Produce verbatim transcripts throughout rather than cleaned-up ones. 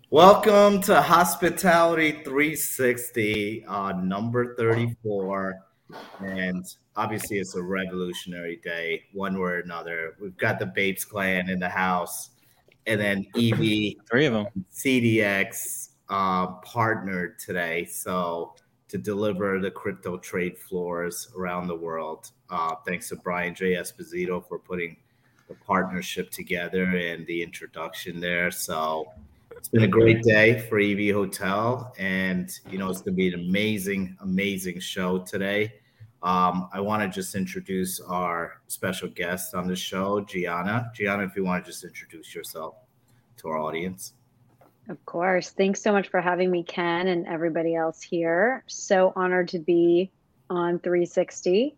Welcome to Hospitality three sixty, uh, number thirty-four. And obviously, it's a revolutionary day, one way or another. We've got the Babes Clan in the house, and then E V, three of them, C D X uh, partnered today. So, to deliver the crypto trade floors around the world. Uh, thanks to Brian J. Esposito for putting the partnership together and the introduction there. So, it's been a great day for E V Hotel, and you know it's going to be an amazing, amazing show today. Um, I want to just introduce our special guest on the show, Gianna. Gianna, if you want to just introduce yourself to our audience. Of course. Thanks so much for having me, Ken, and everybody else here. So honored to be on three sixty.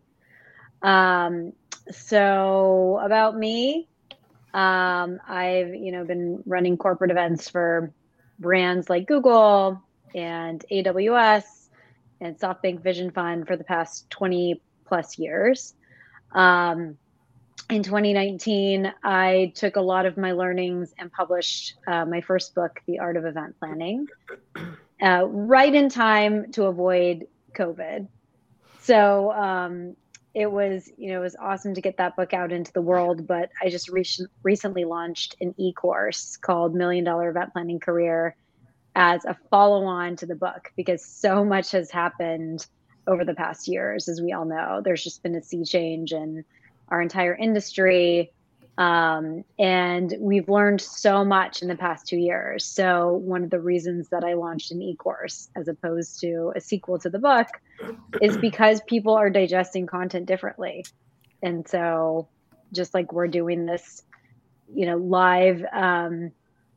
Um, so about me. Um, I've, you know, been running corporate events for brands like Google and A W S and SoftBank Vision Fund for the past twenty plus years. Um, in twenty nineteen, I took a lot of my learnings and published uh, my first book, The Art of Event Planning, uh, right in time to avoid COVID. So, um, It was, you know, it was awesome to get that book out into the world, but I just re- recently launched an e-course called Million Dollar Event Planning Career as a follow-on to the book, because so much has happened over the past years. As we all know, there's just been a sea change in our entire industry. Um, and we've learned so much in the past two years. So one of the reasons that I launched an e-course as opposed to a sequel to the book is because people are digesting content differently. And so just like we're doing this, you know, live um,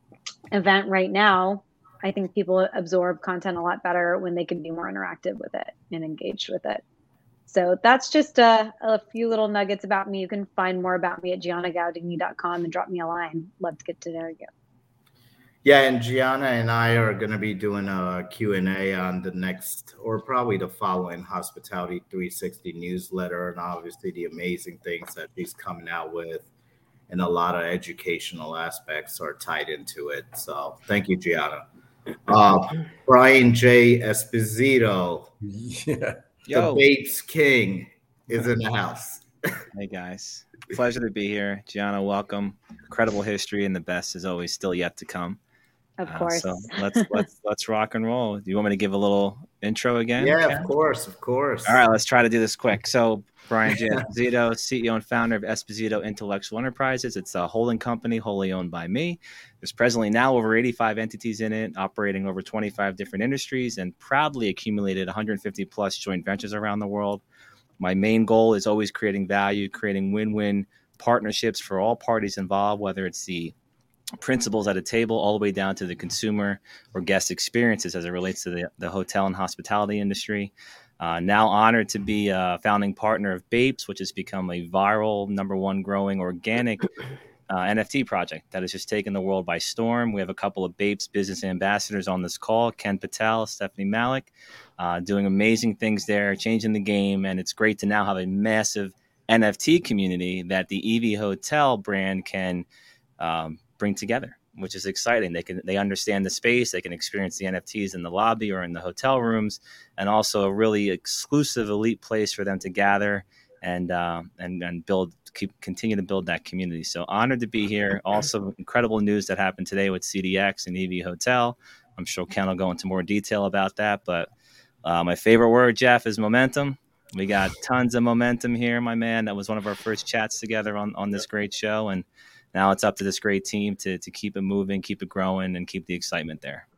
event right now, I think people absorb content a lot better when they can be more interactive with it and engaged with it. So that's just a, a few little nuggets about me. You can find more about me at gianna gaudini dot com and drop me a line. Love to get to know you. Yeah, and Gianna and I are going to be doing a Q and A on the next, or probably the following Hospitality three sixty newsletter, and obviously the amazing things that she's coming out with, and a lot of educational aspects are tied into it. So thank you, Gianna. Uh, Brian J. Esposito. Yeah. Yo. The Babes King is in the house. Hey guys, pleasure to be here. Gianna, welcome. Incredible history, and the best is always still yet to come. Of course. Uh, so let's let's let's rock and roll. Do you want me to give a little intro again? Yeah, Ken? of course, of course. All right, let's try to do this quick. So Brian J. Esposito, C E O and founder of Esposito Intellectual Enterprises. It's a holding company wholly owned by me. There's presently now over eighty-five entities in it, operating over twenty-five different industries, and proudly accumulated one hundred fifty plus joint ventures around the world. My main goal is always creating value, creating win-win partnerships for all parties involved, whether it's the principals at a table all the way down to the consumer or guest experiences as it relates to the, the hotel and hospitality industry. Uh, now honored to be a founding partner of Babes, which has become a viral, number one growing organic uh, N F T project that has just taken the world by storm. We have a couple of Babes business ambassadors on this call, Ken Patel, Stephanie Malik, uh, doing amazing things there, changing the game. And it's great to now have a massive N F T community that the E V Hotel brand can um, bring together, which is exciting. They can they understand the space, they can experience the N F Ts in the lobby or in the hotel rooms, and also a really exclusive elite place for them to gather and uh, and and build keep continue to build that community. So honored to be here. Also incredible news that happened today with C D X and E V Hotel. I'm sure Ken will go into more detail about that, but uh, my favorite word, Jeff, is momentum. We got tons of momentum here, my man. That was one of our first chats together on on this great show, and now it's up to this great team to to keep it moving, keep it growing, and keep the excitement there.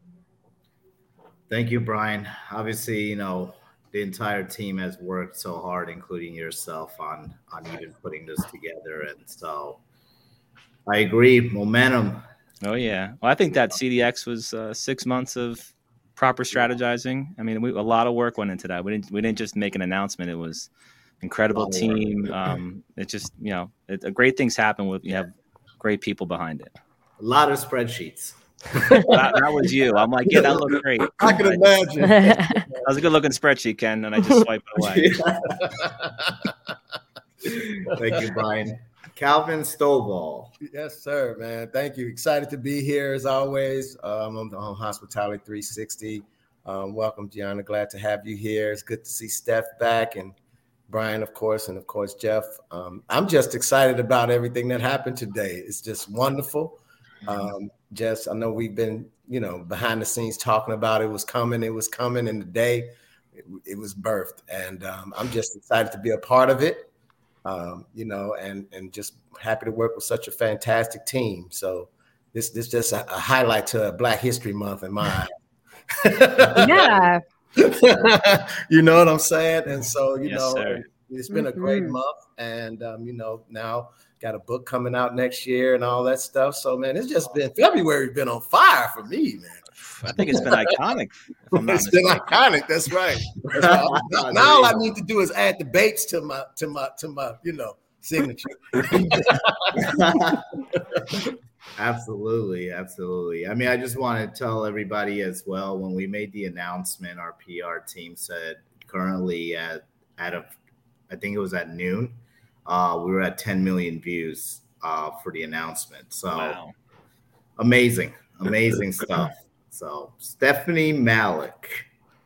Thank you, Brian. Obviously, you know, the entire team has worked so hard, including yourself, on on even putting this together. And so I agree, momentum. Oh, yeah. Well, I think that C D X was uh, six months of proper strategizing. I mean, we, a lot of work went into that. We didn't we didn't just make an announcement. It was incredible team. Um, it just, you know, it, great things happen with you have great people behind it. A lot of spreadsheets. that, that was you. I'm like, yeah, that looked great. I can imagine. That was a good looking spreadsheet, Ken, and I just swiped it away. Thank you, Brian. Calvin Stovall. Yes, sir, man. Thank you. Excited to be here as always. Um, I'm on Hospitality three sixty. Um, welcome, Gianna. Glad to have you here. It's good to see Steph back and Brian, of course, and of course, Jeff. Um, I'm just excited about everything that happened today. It's just wonderful. Um, Jess, I know we've been, you know, behind the scenes talking about it was coming. It was coming in the day. It, it was birthed. And um, I'm just excited to be a part of it. Um, you know, and and just happy to work with such a fantastic team. So this this just a, a highlight to Black History Month in my eyes. Yeah. You know what I'm saying? And so, you Yes, know, sir. it's been Mm-hmm. a great month. And, um, you know, now got a book coming out next year and all that stuff. So, man, it's just been February's been on fire for me, man. I think it's been iconic. If I'm not It's been mistaken. iconic. That's right. That's right. Now, now all I need to do is add the Bates to my to my to my you know signature. Absolutely, absolutely. I mean, I just want to tell everybody as well, when we made the announcement, our P R team said currently at at a, I think it was at noon, uh, we were at ten million views uh, for the announcement. So Wow. amazing, amazing stuff. So Stephanie Malik.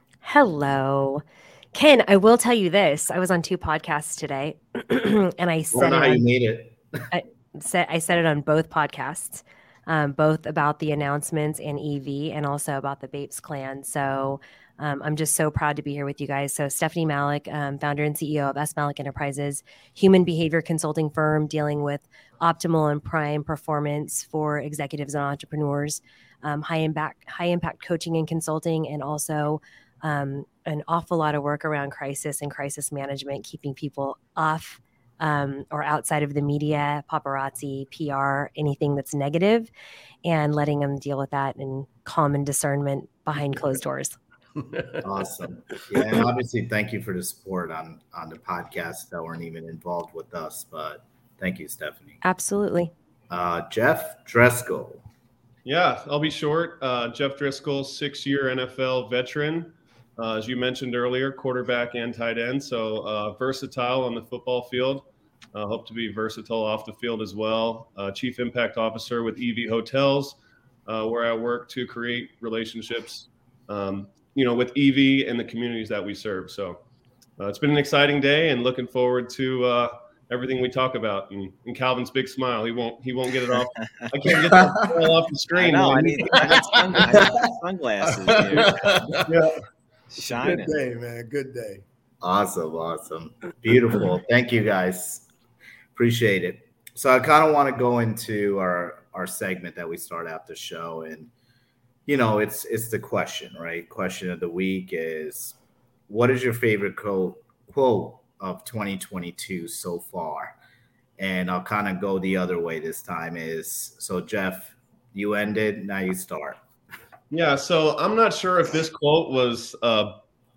Hello. Ken, I will tell you this. I was on two podcasts today and I I don't said know it how you on, made it. said, I said it on both podcasts, um, both about the announcements and E V and also about the Bapes clan. So um, I'm just so proud to be here with you guys. So Stephanie Malik, um, founder and C E O of S. Malik Enterprises, human behavior consulting firm dealing with optimal and prime performance for executives and entrepreneurs. Um, high impact, high impact coaching and consulting, and also um, an awful lot of work around crisis and crisis management, keeping people off um, or outside of the media, paparazzi, P R, anything that's negative, and letting them deal with that in calm and discernment behind closed doors. Awesome. Yeah, and obviously, thank you for the support on on the podcasts that weren't even involved with us, but thank you, Stephanie. Absolutely. Uh, Jeff Driscoll. Yeah, I'll be short. Uh, Jeff Driscoll, six-year N F L veteran, uh, as you mentioned earlier, quarterback and tight end. So uh, versatile on the football field. Uh, hope to be versatile off the field as well. Uh, Chief Impact Officer with E V Hotels, uh, where I work to create relationships, um, you know, with E V and the communities that we serve. So uh, it's been an exciting day, and looking forward to uh, everything we talk about. And, and Calvin's big smile, he won't he won't get it off. I can't get that off the I screen. know. man. I need, I need sun- I need sunglasses. Dude. Yeah. Shining. Good day, man. Good day. Awesome, awesome. Beautiful. Thank you, guys. Appreciate it. So I kind of want to go into our our segment that we start out the show, and you know, it's it's the question, right? Question of the week is, what is your favorite quote quote of twenty twenty-two so far? And I'll kind of go the other way this time. Is so, Jeff, you ended, now you start. Yeah, so I'm not sure if this quote was uh,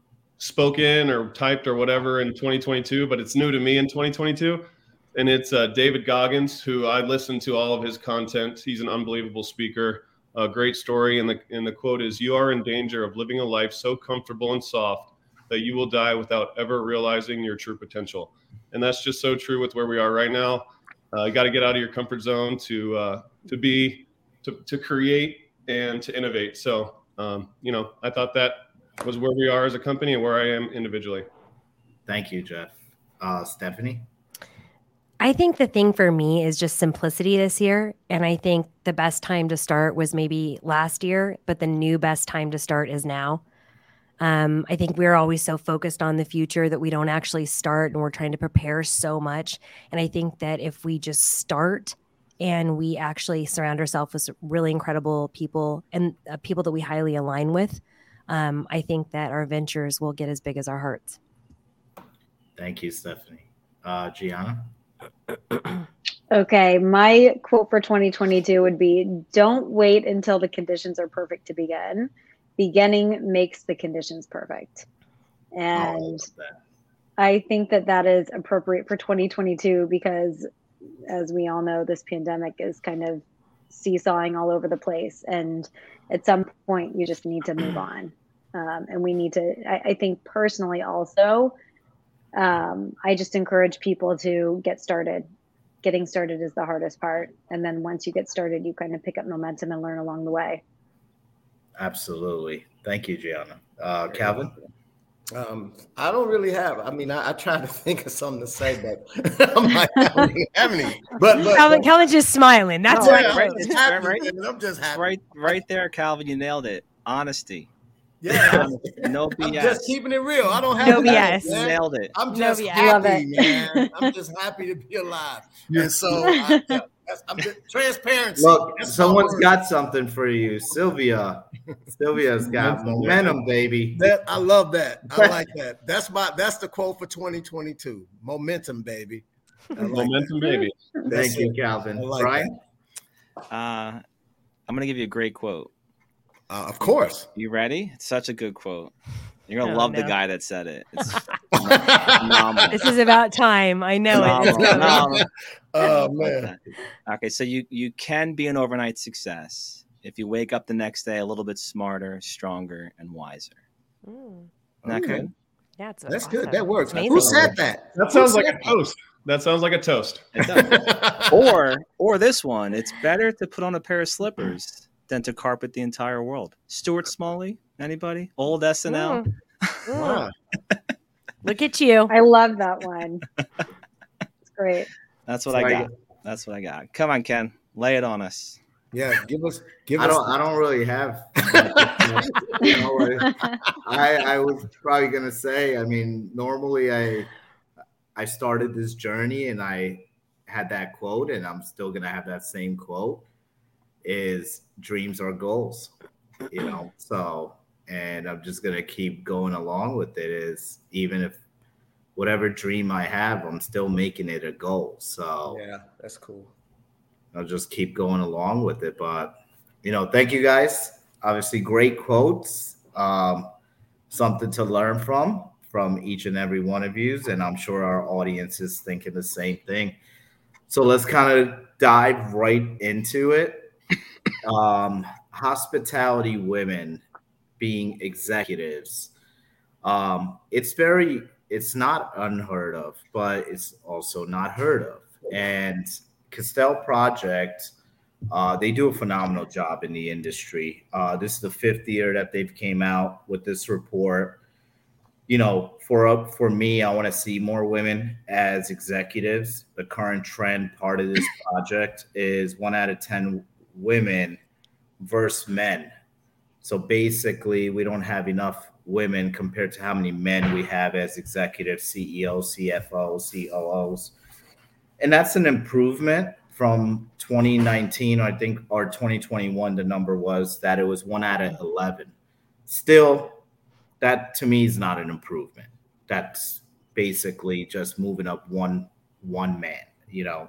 spoken or typed or whatever in twenty twenty-two, but it's new to me in twenty twenty-two. And it's uh, David Goggins, who I listened to all of his content. He's an unbelievable speaker. A great story. And the, and the quote is, "You are in danger of living a life so comfortable and soft that you will die without ever realizing your true potential." And that's just so true with where we are right now. Uh, you got to get out of your comfort zone to uh, to be, to, to create and to innovate. So, um, you know, I thought that was where we are as a company and where I am individually. Thank you, Jeff. Uh, Stephanie? I think the thing for me is just simplicity this year. And I think the best time to start was maybe last year, but the new best time to start is now. Um, I think we're always so focused on the future that we don't actually start, and we're trying to prepare so much. And I think that if we just start and we actually surround ourselves with really incredible people and uh, people that we highly align with, um, I think that our ventures will get as big as our hearts. Thank you, Stephanie. Uh, Gianna? Okay, my quote for twenty twenty-two would be, don't wait until the conditions are perfect to begin. Beginning makes the conditions perfect. And Oh, that. I think that that is appropriate for twenty twenty-two because, as we all know, this pandemic is kind of seesawing all over the place. And at some point, you just need to move on. Um, and we need to, I, I think personally also, um, I just encourage people to get started. getting started is the hardest part. And then once you get started, you kind of pick up momentum and learn along the way. Absolutely. Thank you, Gianna. Uh, Calvin? Um, I don't really have. I mean, I, I try to think of something to say, but I'm like, I don't really have any. But, but Calvin, but, Calvin's just smiling. That's no, right. I'm right, just it's happy, right- man. I'm just happy. Right, right there, Calvin. You nailed it. Honesty. Yeah, No B S. I'm just keeping it real. I don't have No to B have S. it, You man. nailed it. I'm No just B S. Love happy, it. man. I'm just happy to be alive. And so, I, yeah, that's, I'm just, transparency. Look, That's my someone's word. got something for you. Sylvia. Sylvia's got momentum, baby. That I love that. I like that. That's my that's the quote for twenty twenty-two. Momentum, baby. I like Momentum, baby. Thank That's you, it. Calvin. I like Brian? Uh, I'm going to give you a great quote. Uh, of course. You ready? It's such a good quote. You're going to Oh, love the no. guy that said it. It's phenomenal. This is about time. I know it. It's Phenomenal. coming. No, Oh like man. that. Okay, so you you can be an overnight success if you wake up the next day a little bit smarter, stronger, and wiser. Mm. Isn't that Okay. good? Yeah, it's That's awesome. good. That works. It's Who amazing. said that? That Who sounds like said a toast. That sounds like a toast. It does. that? or or this one, it's better to put on a pair of slippers than to carpet the entire world. Stuart Smalley, anybody? Old S N L. Mm. Mm. Wow. Look at you. I love that one. It's great. That's what So I I got. That's what I got. Come on, Ken, lay it on us. Yeah, give us give I us don't. I don't really have. You know, I I was probably gonna say. I mean, normally I I started this journey and I had that quote, and I'm still gonna have that same quote. Is dreams are goals, you know. So, and I'm just gonna keep going along with it. Is even if whatever dream I have, I'm still making it a goal. So Yeah, that's cool. I'll just keep going along with it. But, you know, thank you guys. Obviously, great quotes, um, something to learn from, from each and every one of you. And I'm sure our audience is thinking the same thing. So let's kind of dive right into it. Um, hospitality women being executives. Um, it's very, it's not unheard of, but it's also not heard of. And Castell Project, uh, they do a phenomenal job in the industry. Uh, this is the fifth year that they've came out with this report. You know, for for me, I want to see more women as executives. The current trend part of this project is one out of ten women versus men. So basically, we don't have enough women compared to how many men we have as executives, C E Os, C F Os, C O Os. And that's an improvement from twenty nineteen, I think, or twenty twenty-one. The number was that it was one out of eleven. Still, that to me is not an improvement. That's basically just moving up one one man, you know.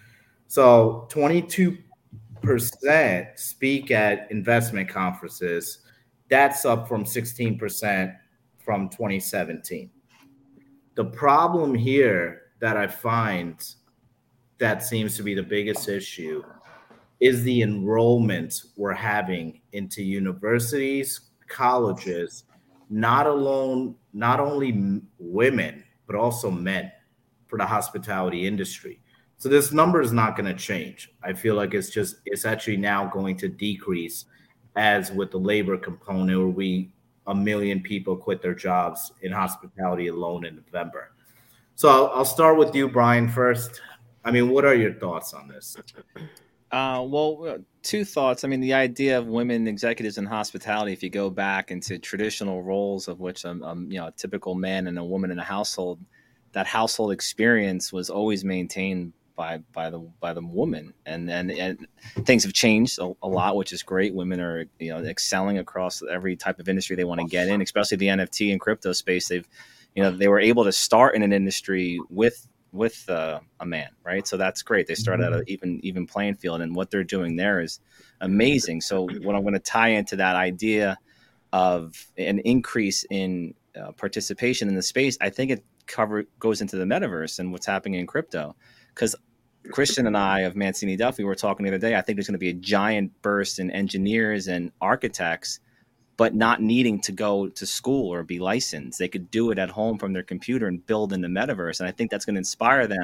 So twenty-two percent speak at investment conferences. That's up from sixteen percent from twenty seventeen. The problem here that I find that seems to be the biggest issue is the enrollment we're having into universities, colleges, not alone, not only women, but also men for the hospitality industry. So this number is not going to change. I feel like it's just, it's actually now going to decrease as with the labor component where we, a million people quit their jobs in hospitality alone in November. So I'll, I'll start with you, Brian, first. I mean, what are your thoughts on this? Uh, well, two thoughts. I mean, the idea of women executives in hospitality, if you go back into traditional roles of which um, um, you know, a typical man and a woman in a household, that household experience was always maintained by by the by the woman, and and, and things have changed a, a lot, which is great. Women are, you know, excelling across every type of industry they want to get in, especially the N F T and crypto space. They've, you know, they were able to start in an industry with with uh, a man, right? So that's great. They started at an even even playing field, and what they're doing there is amazing. So what I'm going to tie into that idea of an increase in uh, participation in the space, I think it cover goes into the metaverse and what's happening in crypto. Because Christian and I of Mancini Duffy were talking the other day, I think there's going to be a giant burst in engineers and architects, but not needing to go to school or be licensed. They could do it at home from their computer and build in the metaverse. And I think that's going to inspire them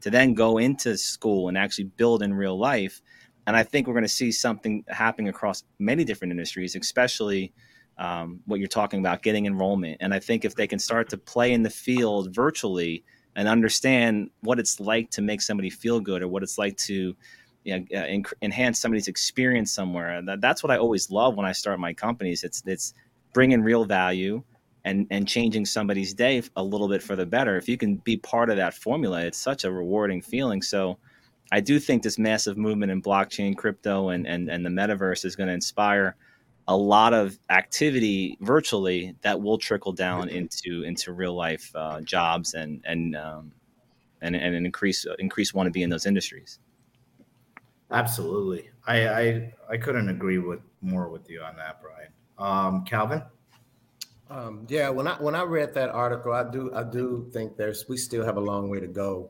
to then go into school and actually build in real life. And I think we're going to see something happening across many different industries, especially um, what you're talking about, getting enrollment. And I think if they can start to play in the field virtually and understand what it's like to make somebody feel good, or what it's like to, you know, uh, en- enhance somebody's experience somewhere. That, that's what I always love when I start my companies. It's it's bringing real value and and changing somebody's day a little bit for the better. If you can be part of that formula, it's such a rewarding feeling. So I do think this massive movement in blockchain, crypto, and and, and the metaverse is going to inspire a lot of activity virtually that will trickle down into into real life uh, jobs and and um, and and increase increase want to be in those industries. Absolutely, I, I I couldn't agree with more with you on that, Brian. Um, Calvin. Um, yeah, when I when I read that article, I do I do think there's we still have a long way to go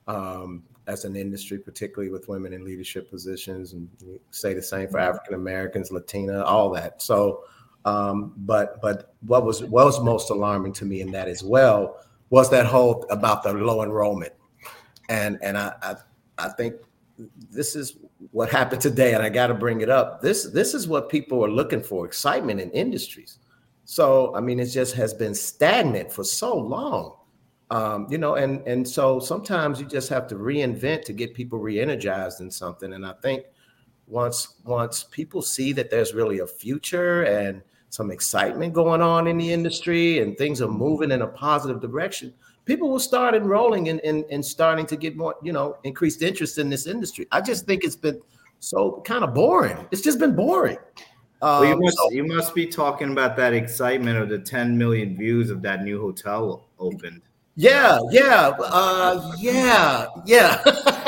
um, as an industry, particularly with women in leadership positions, and we say the same for African Americans, Latina, all that. So, um, but but what was what was most alarming to me in that as well was that whole about the low enrollment, and and I I, I think this is what happened today, and I got to bring it up. This this is what people are looking for: excitement in industries. So, I mean, it just has been stagnant for so long, um, you know, and, and so sometimes you just have to reinvent to get people re-energized in something. And I think once, once people see that there's really a future and some excitement going on in the industry and things are moving in a positive direction, people will start enrolling and, and, and starting to get more, you know, increased interest in this industry. I just think it's been so kind of boring. It's just been boring. Well, you Um, must so- you must be talking about that excitement of the ten million views of that new hotel opened. Yeah, yeah, uh, yeah, yeah.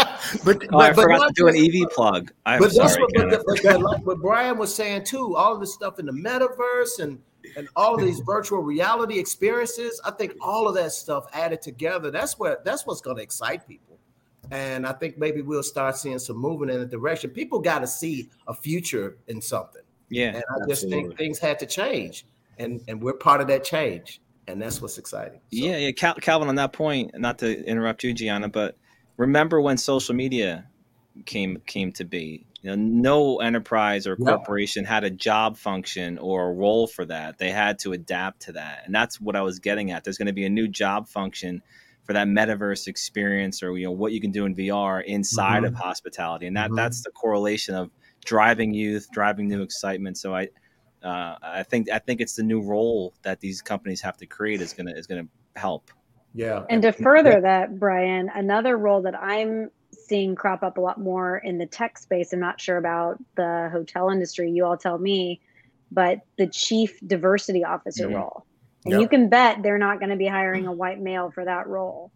but Oh, I but, forgot but to do an E V plug. I'm but that's sorry, what, but, Ken. but, but like what Brian was saying too. All of this stuff in the metaverse and and all of these virtual reality experiences. I think all of that stuff added together. That's what that's what's going to excite people. And I think maybe we'll start seeing some movement in that direction. People got to see a future in something. Yeah, and I just absolutely. think things had to change, and and we're part of that change, and that's what's exciting. So. Yeah, yeah, Cal- Calvin, on that point, not to interrupt you, Gianna, but remember when social media came came to be? You know, no enterprise or corporation yep. had a job function or a role for that. They had to adapt to that, and that's what I was getting at. There's going to be a new job function for that metaverse experience, or you know what you can do in V R inside mm-hmm. of hospitality, and that mm-hmm. that's the correlation of driving youth, driving new excitement. So I, uh, I think I think it's the new role that these companies have to create is gonna is gonna help. Yeah. And to further that, Brian, another role that I'm seeing crop up a lot more in the tech space. I'm not sure about the hotel industry. You all tell me, but the chief diversity officer mm-hmm. role, and yep. you can bet they're not going to be hiring a white male for that role.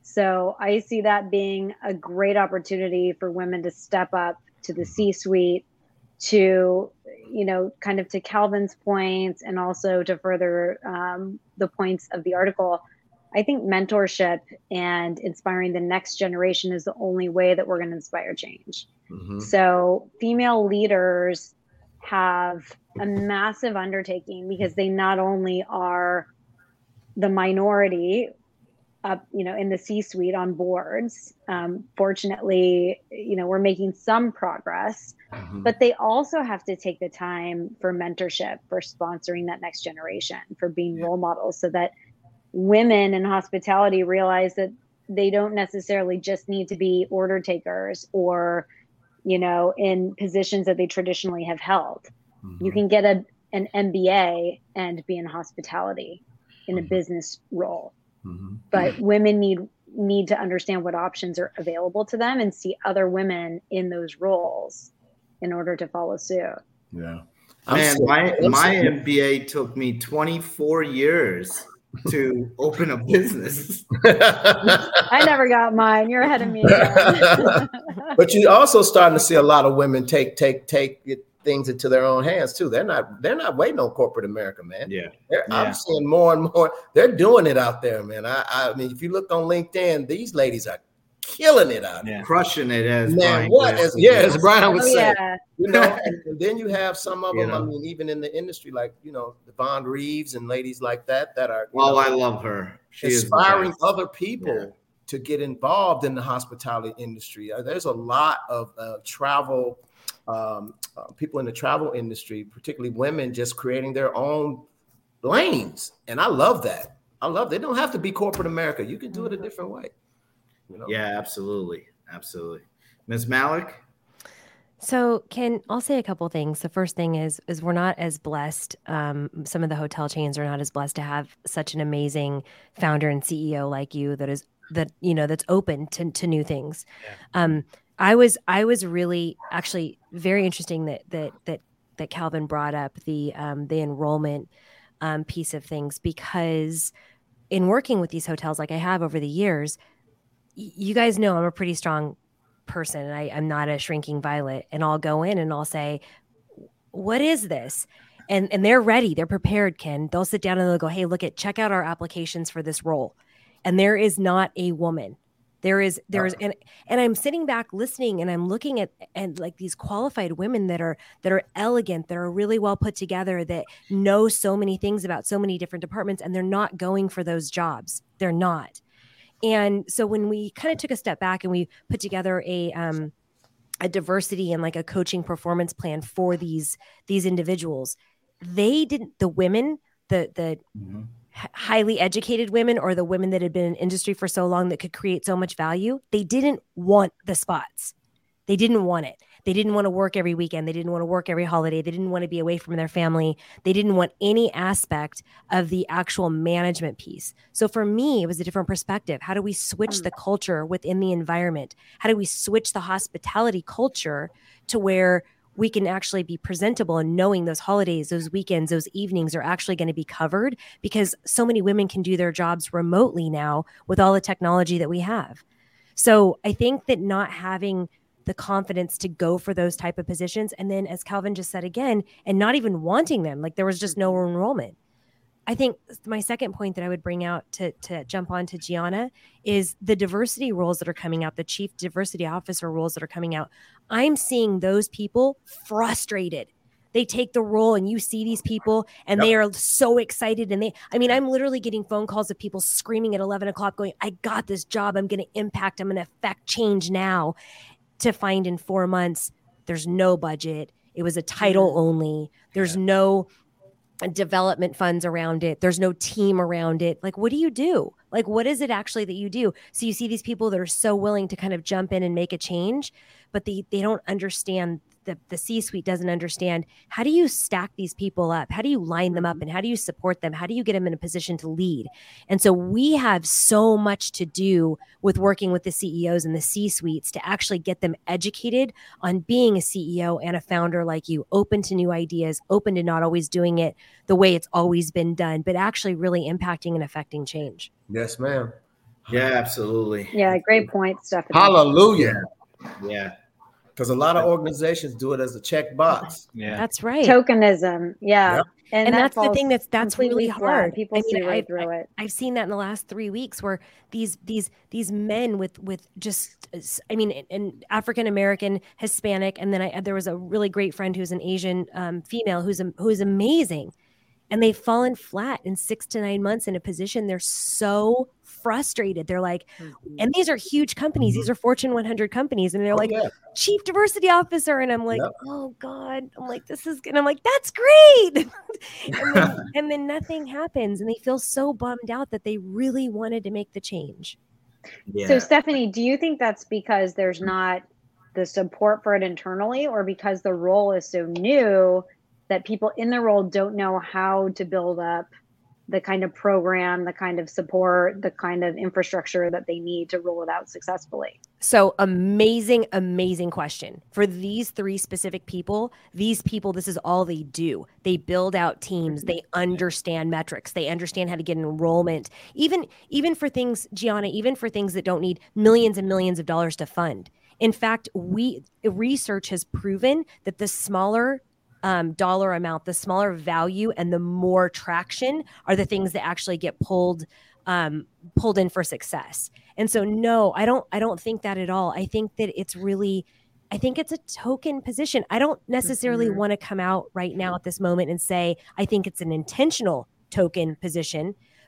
So I see that being a great opportunity for women to step up to the C-suite, to, you know, kind of to Calvin's points, and also to further um, the points of the article. I think mentorship and inspiring the next generation is the only way that we're going to inspire change. Mm-hmm. So female leaders have a massive undertaking because they not only are the minority up, you know, in the C-suite on boards. Um, fortunately, you know, we're making some progress, mm-hmm. but they also have to take the time for mentorship, for sponsoring that next generation, for being yeah. role models, so that women in hospitality realize that they don't necessarily just need to be order takers or, you know, in positions that they traditionally have held. Mm-hmm. You can get a an M B A and be in hospitality in mm-hmm. a business role. Mm-hmm. But women need need to understand what options are available to them and see other women in those roles in order to follow suit. Yeah. Man, my my M B A took me twenty-four years to open a business. I never got mine. You're ahead of me. But you're also starting to see a lot of women take take take it. things into their own hands too. They're not they're not waiting on corporate America, man. Yeah. yeah. I'm seeing more and more. They're doing it out there, man. I, I mean, if you look on LinkedIn, these ladies are killing it out there. Yeah. Crushing it as man. Brian What as yeah, as Brian would oh, say. Yeah. You know, and, and then you have some of them, you know, I mean, even in the industry, like, you know, Devon Reeves and ladies like that that are oh, know, I love her. She inspiring is other people. Yeah. to get involved in the hospitality industry. Uh, there's a lot of uh, travel, um, uh, people in the travel industry, particularly women, just creating their own lanes. And I love that. I love they don't have to be corporate America. You can do it a different way. You know? Yeah, absolutely. Absolutely. Miz Malik? So, Ken, I'll say a couple things. The first thing is, is we're not as blessed. Um, some of the hotel chains are not as blessed to have such an amazing founder and C E O like you that is that you know that's open to to new things. Yeah. Um, I was I was really actually very interesting that that that that Calvin brought up the um, the enrollment um, piece of things, because in working with these hotels like I have over the years, y- you guys know I'm a pretty strong person and I, I'm not a shrinking violet, and I'll go in and I'll say, what is this? And and they're ready. They're prepared, Ken. They'll sit down and they'll go, hey, look at, check out our applications for this role. And there is not a woman. There is, there is, and, and I'm sitting back listening and I'm looking at, and like these qualified women that are, that are elegant, that are really well put together, that know so many things about so many different departments, and they're not going for those jobs. They're not. And so when we kind of took a step back and we put together a, um, a diversity and like a coaching performance plan for these, these individuals, they didn't, the women, the, the, mm-hmm. highly educated women, or the women that had been in industry for so long that could create so much value, they didn't want the spots. They didn't want it. They didn't want to work every weekend. They didn't want to work every holiday. They didn't want to be away from their family. They didn't want any aspect of the actual management piece. So for me, it was a different perspective. How do we switch the culture within the environment? How do we switch the hospitality culture to where we can actually be presentable and knowing those holidays, those weekends, those evenings are actually going to be covered, because so many women can do their jobs remotely now with all the technology that we have. So I think that not having the confidence to go for those type of positions, and then as Calvin just said again, and not even wanting them, like there was just no enrollment. I think my second point that I would bring out to, to jump on to Gianna is the diversity roles that are coming out, the chief diversity officer roles that are coming out. I'm seeing those people frustrated. They take the role and you see these people and yep. they are so excited. And they, I mean, I'm literally getting phone calls of people screaming at eleven o'clock going, I got this job. I'm going to impact. I'm going to affect change now, to find in four months, there's no budget. It was a title only. There's yeah. no development funds around it. There's no team around it. Like, what do you do? Like, what is it actually that you do? So you see these people that are so willing to kind of jump in and make a change, but they, they don't understand, the, the C-suite doesn't understand, how do you stack these people up? How do you line them up? And how do you support them? How do you get them in a position to lead? And so we have so much to do with working with the C E Os and the C-suites to actually get them educated on being a C E O and a founder like you, open to new ideas, open to not always doing it the way it's always been done, but actually really impacting and affecting change. Yes, ma'am. Yeah, absolutely. Yeah, great point, Stephanie. Hallelujah. Yeah. Because a lot of organizations do it as a check box. Yeah, that's right. Tokenism. Yeah. Yep. And, and that that's the thing that's that's really hard. Flat. People I mean, see right I've, through it. I've seen that in the last three weeks where these these these men with with just, I mean, an African American, Hispanic, and then I there was a really great friend who's an Asian um, female who's who's amazing. And they've fallen flat in six to nine months in a position. They're so frustrated. They're like, mm-hmm. and these are huge companies. Mm-hmm. These are Fortune one hundred companies. And they're oh, like, yeah. Chief Diversity Officer. And I'm like, yep. oh God. I'm like, this is, and I'm like, that's great. and, then, and then nothing happens. And they feel so bummed out that they really wanted to make the change. Yeah. So Stephanie, do you think that's because there's not the support for it internally, or because the role is so new that people in the role don't know how to build up the kind of program, the kind of support, the kind of infrastructure that they need to roll it out successfully? So amazing, amazing question. For these three specific people, these people, this is all they do. They build out teams. They understand metrics. They understand how to get enrollment. Even, even for things, Gianna, even for things that don't need millions and millions of dollars to fund. In fact, we research has proven that the smaller Um, dollar amount, the smaller value and the more traction are the things that actually get pulled um, pulled in for success. And so, no, I don't. I don't think that at all. I think that it's really, I think it's a token position. I don't necessarily mm-hmm. want to come out right now at this moment and say I think it's an intentional token position,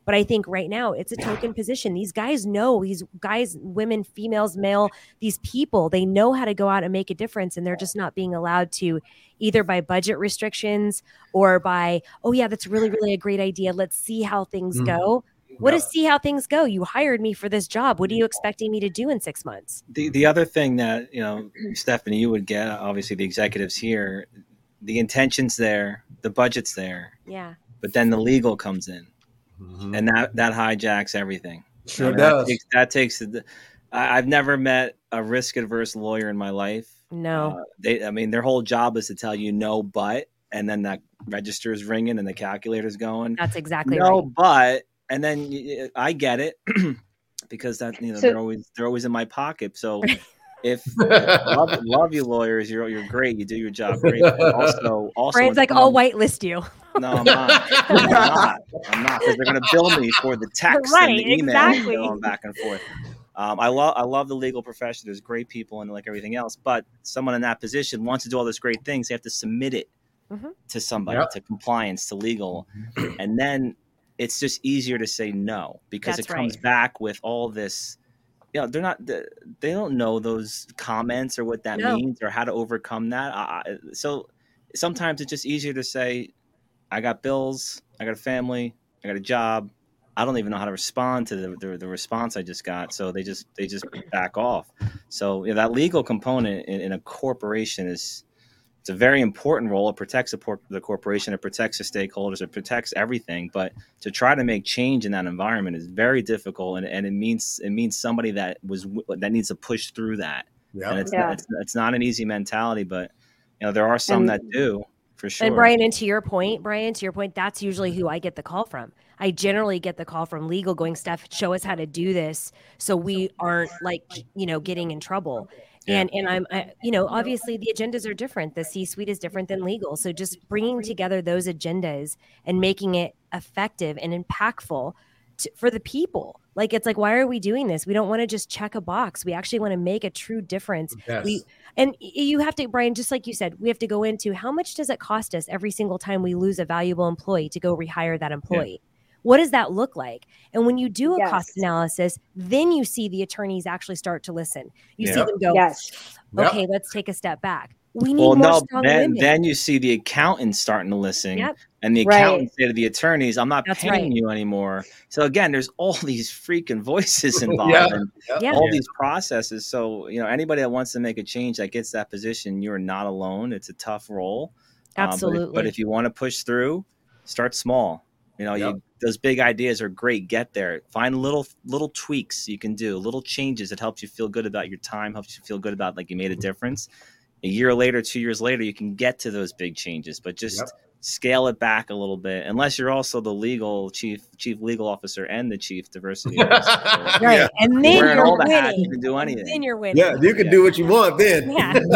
But I think right now it's a token position. These guys know, these guys, women, females, male, these people, they know how to go out and make a difference. And they're just not being allowed to, either by budget restrictions or by, oh yeah, that's really, really a great idea. Let's see how things mm. go. What yep. is see how things go? You hired me for this job. What are you expecting me to do in six months? The the other thing that, you know, Stephanie, you would get, obviously the executives here, the intention's there, the budget's there. Yeah. But then the legal comes in mm-hmm. and that, that hijacks everything. Sure and does. That takes, that takes the, I, I've never met a risk adverse lawyer in my life. No. Uh, they, I mean, their whole job is to tell you no, but, and then that register is ringing and the calculator's going. That's exactly no, right. but. And then I get it because that, you know, So, they're always they're always in my pocket. So if love, love you lawyers, you're you're great. You do your job great. But also, also, Brian's like, I'll whitelist you. No, I'm not. I'm not. I'm not because they're going to bill me for the text right, and the email exactly. going back and forth. Um, I love I love the legal profession. There's great people and like everything else. But someone in that position wants to do all those great things. They have to submit it mm-hmm. to somebody, yep. to compliance, to legal, and then. It's just easier to say no because That's it comes right. back with all this. You know, they're not. They don't know those comments or what that no. means or how to overcome that. I, so sometimes it's just easier to say, "I got bills. I got a family. I got a job. I don't even know how to respond to the the, the response I just got." So they just they just back off. So you know, that legal component in, in a corporation is. It's a very important role. It protects the, por- the corporation. It protects the stakeholders. It protects everything. But to try to make change in that environment is very difficult, and, and it means it means somebody that was that needs to push through that. Yep. And it's, yeah. not, it's it's not an easy mentality, but you know there are some and, that do for sure. And Brian, and to your point, Brian, to your point, that's usually who I get the call from. I generally get the call from legal, going, Steph, show us how to do this, so we aren't like you know getting in trouble. Yeah. And and I'm, I, you know, obviously the agendas are different. The C-suite is different than legal. So just bringing together those agendas and making it effective and impactful to, for the people. Like, it's like, why are we doing this? We don't want to just check a box. We actually want to make a true difference. Yes. We And you have to, Brian, just like you said, we have to go into how much does it cost us every single time we lose a valuable employee to go rehire that employee? Yeah. What does that look like? And when you do a yes. cost analysis, then you see the attorneys actually start to listen. You yep. see them go, yes. okay, yep. let's take a step back. We need well, more no, strong then, women. Then you see the accountants starting to listen. Yep. And the accountants right. say to the attorneys, I'm not That's paying right. you anymore. So again, there's all these freaking voices involved yeah. and yeah. all yeah. these processes. So, you know, anybody that wants to make a change that gets that position, you're not alone. It's a tough role. Absolutely. Um, but, if, but if you want to push through, start small. You know, yep. you, those big ideas are great. Get there. Find little little tweaks you can do, little changes that helps you feel good about your time, helps you feel good about like you made a difference. A year later, two years later, you can get to those big changes, but just yep. scale it back a little bit. Unless you're also the legal chief, chief legal officer, and the chief diversity officer. right, yeah. and then Wearing you're all the winning. hats, you can do anything. Then you're winning. Yeah, you can yeah. do what you want then. Yeah. then,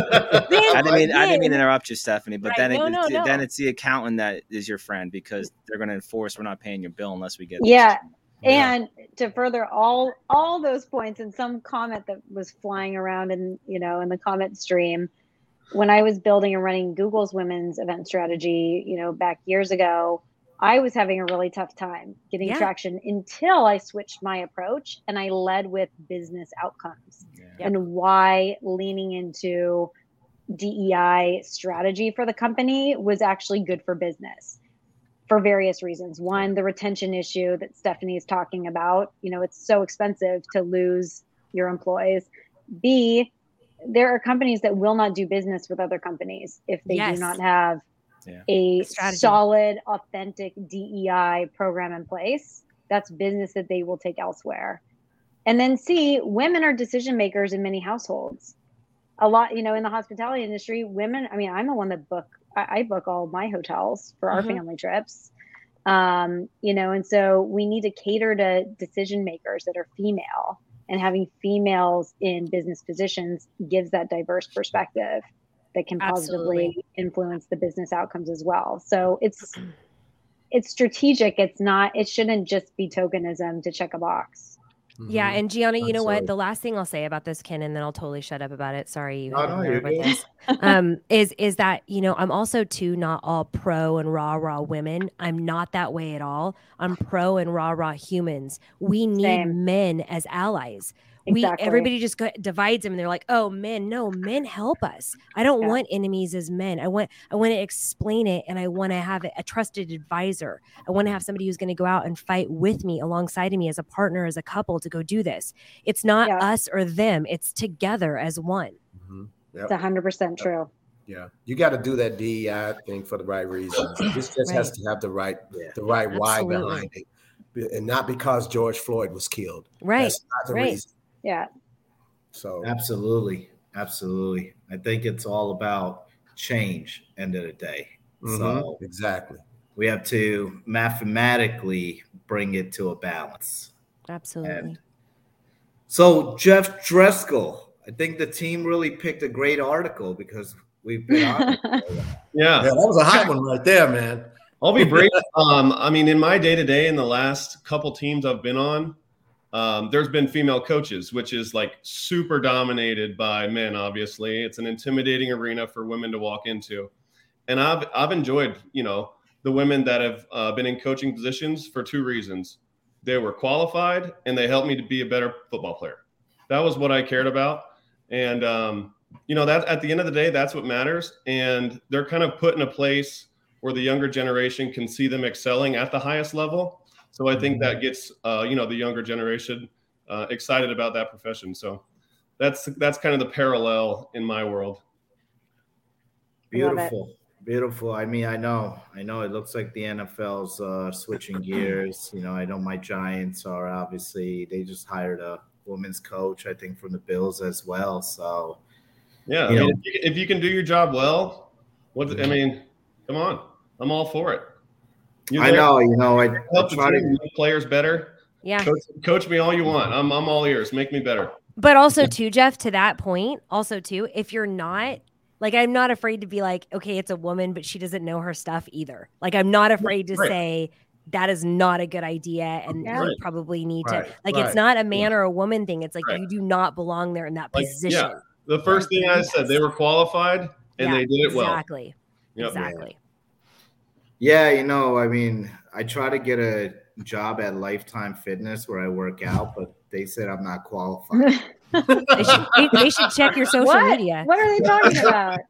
I didn't mean I didn't mean to interrupt you, Stephanie, but right. then no, it, no, no. then it's the accountant that is your friend because they're going to enforce we're not paying your bill unless we get yeah. this. And to further all all those points, and some comment that was flying around in you know in the comment stream. When I was building and running Google's women's event strategy, you know, back years ago, I was having a really tough time getting yeah. traction until I switched my approach and I led with business outcomes yeah. and why leaning into D E I strategy for the company was actually good for business for various reasons. One, the retention issue that Stephanie is talking about, you know, it's so expensive to lose your employees. B, there are companies that will not do business with other companies if they yes. do not have yeah. a Strategy. solid, authentic D E I program in place. That's business that they will take elsewhere. And then C, women are decision makers in many households. A lot, you know, in the hospitality industry, women, I mean, I'm the one that book, I, I book all my hotels for our mm-hmm. family trips. Um, you know, and so we need to cater to decision makers that are female. And having females in business positions gives that diverse perspective that can positively Absolutely. influence the business outcomes as well. So it's it's strategic. It's not. It shouldn't just be tokenism to check a box. Yeah, and Gianna, you know Absolutely. what? The last thing I'll say about this, Ken, and then I'll totally shut up about it. Sorry, you Oh, had no, a you're nerve with good. this. Um, is is that you know I'm also too not all pro and rah rah women. I'm not that way at all. I'm pro and rah rah humans. We need Same. men as allies. We Exactly. everybody just go, divides them, and they're like, "Oh, men, no, men help us. I don't Yeah. want enemies as men. I want I want to explain it, and I want to have a trusted advisor. I want to have somebody who's going to go out and fight with me, alongside of me, as a partner, as a couple, to go do this. It's not Yeah. us or them. It's together as one." Mhm. It's Yep. one hundred percent true. Yeah, you got to do that D E I thing for the right reasons. This just has Right. to have the right, Yeah. the right why Absolutely. behind it, Be- and not because George Floyd was killed. Right, That's not the right. reason. Yeah. So Absolutely. Absolutely. I think it's all about change, end of the day. mhm, So exactly. we have to mathematically bring it to a balance. Absolutely. And so Jeff Driscoll, I think the team really picked a great article because we've been on it. Yeah. Yeah, that was a hot one right there, man. I'll be brief. Um, I mean, in my day to day, in the last couple teams I've been on, um, there's been female coaches, which is like super dominated by men. Obviously, it's an intimidating arena for women to walk into, and I've I've enjoyed, you know, the women that have uh, been in coaching positions for two reasons: they were qualified and they helped me to be a better football player. That was what I cared about, and um, you know, that at the end of the day, that's what matters. And they're kind of put in a place where the younger generation can see them excelling at the highest level. So I think that gets, uh, you know, the younger generation uh, excited about that profession. So that's that's kind of the parallel in my world. Beautiful. Beautiful. I mean, I know, I know it looks like the N F L's uh, switching gears. You know, I know my Giants are obviously, they just hired a women's coach, I think, from the Bills as well. So, Yeah, I You mean, know. if you, if you can do your job well, what I mean, come on, I'm all for it. You're I there know, you know, I, I help the try team to, make players better. Yeah. Coach, coach me all you want. I'm I'm all ears. Make me better. But also too, Jeff, to that point, also too, if you're not like, I'm not afraid to be like, okay, it's a woman, but she doesn't know her stuff either. Like, I'm not afraid to Right. say that is not a good idea, and Yeah. you probably need Right, to like, right. it's not a man or a woman thing. It's like Right. you do not belong there in that Like, position. yeah, the first thing I said, they were qualified and Yeah, they did it well. exactly. Yep. Exactly. yeah, you know, I mean, I try to get a job at Lifetime Fitness where I work out, but they said I'm not qualified. They should, they, they should check your social what? media. What are they talking about?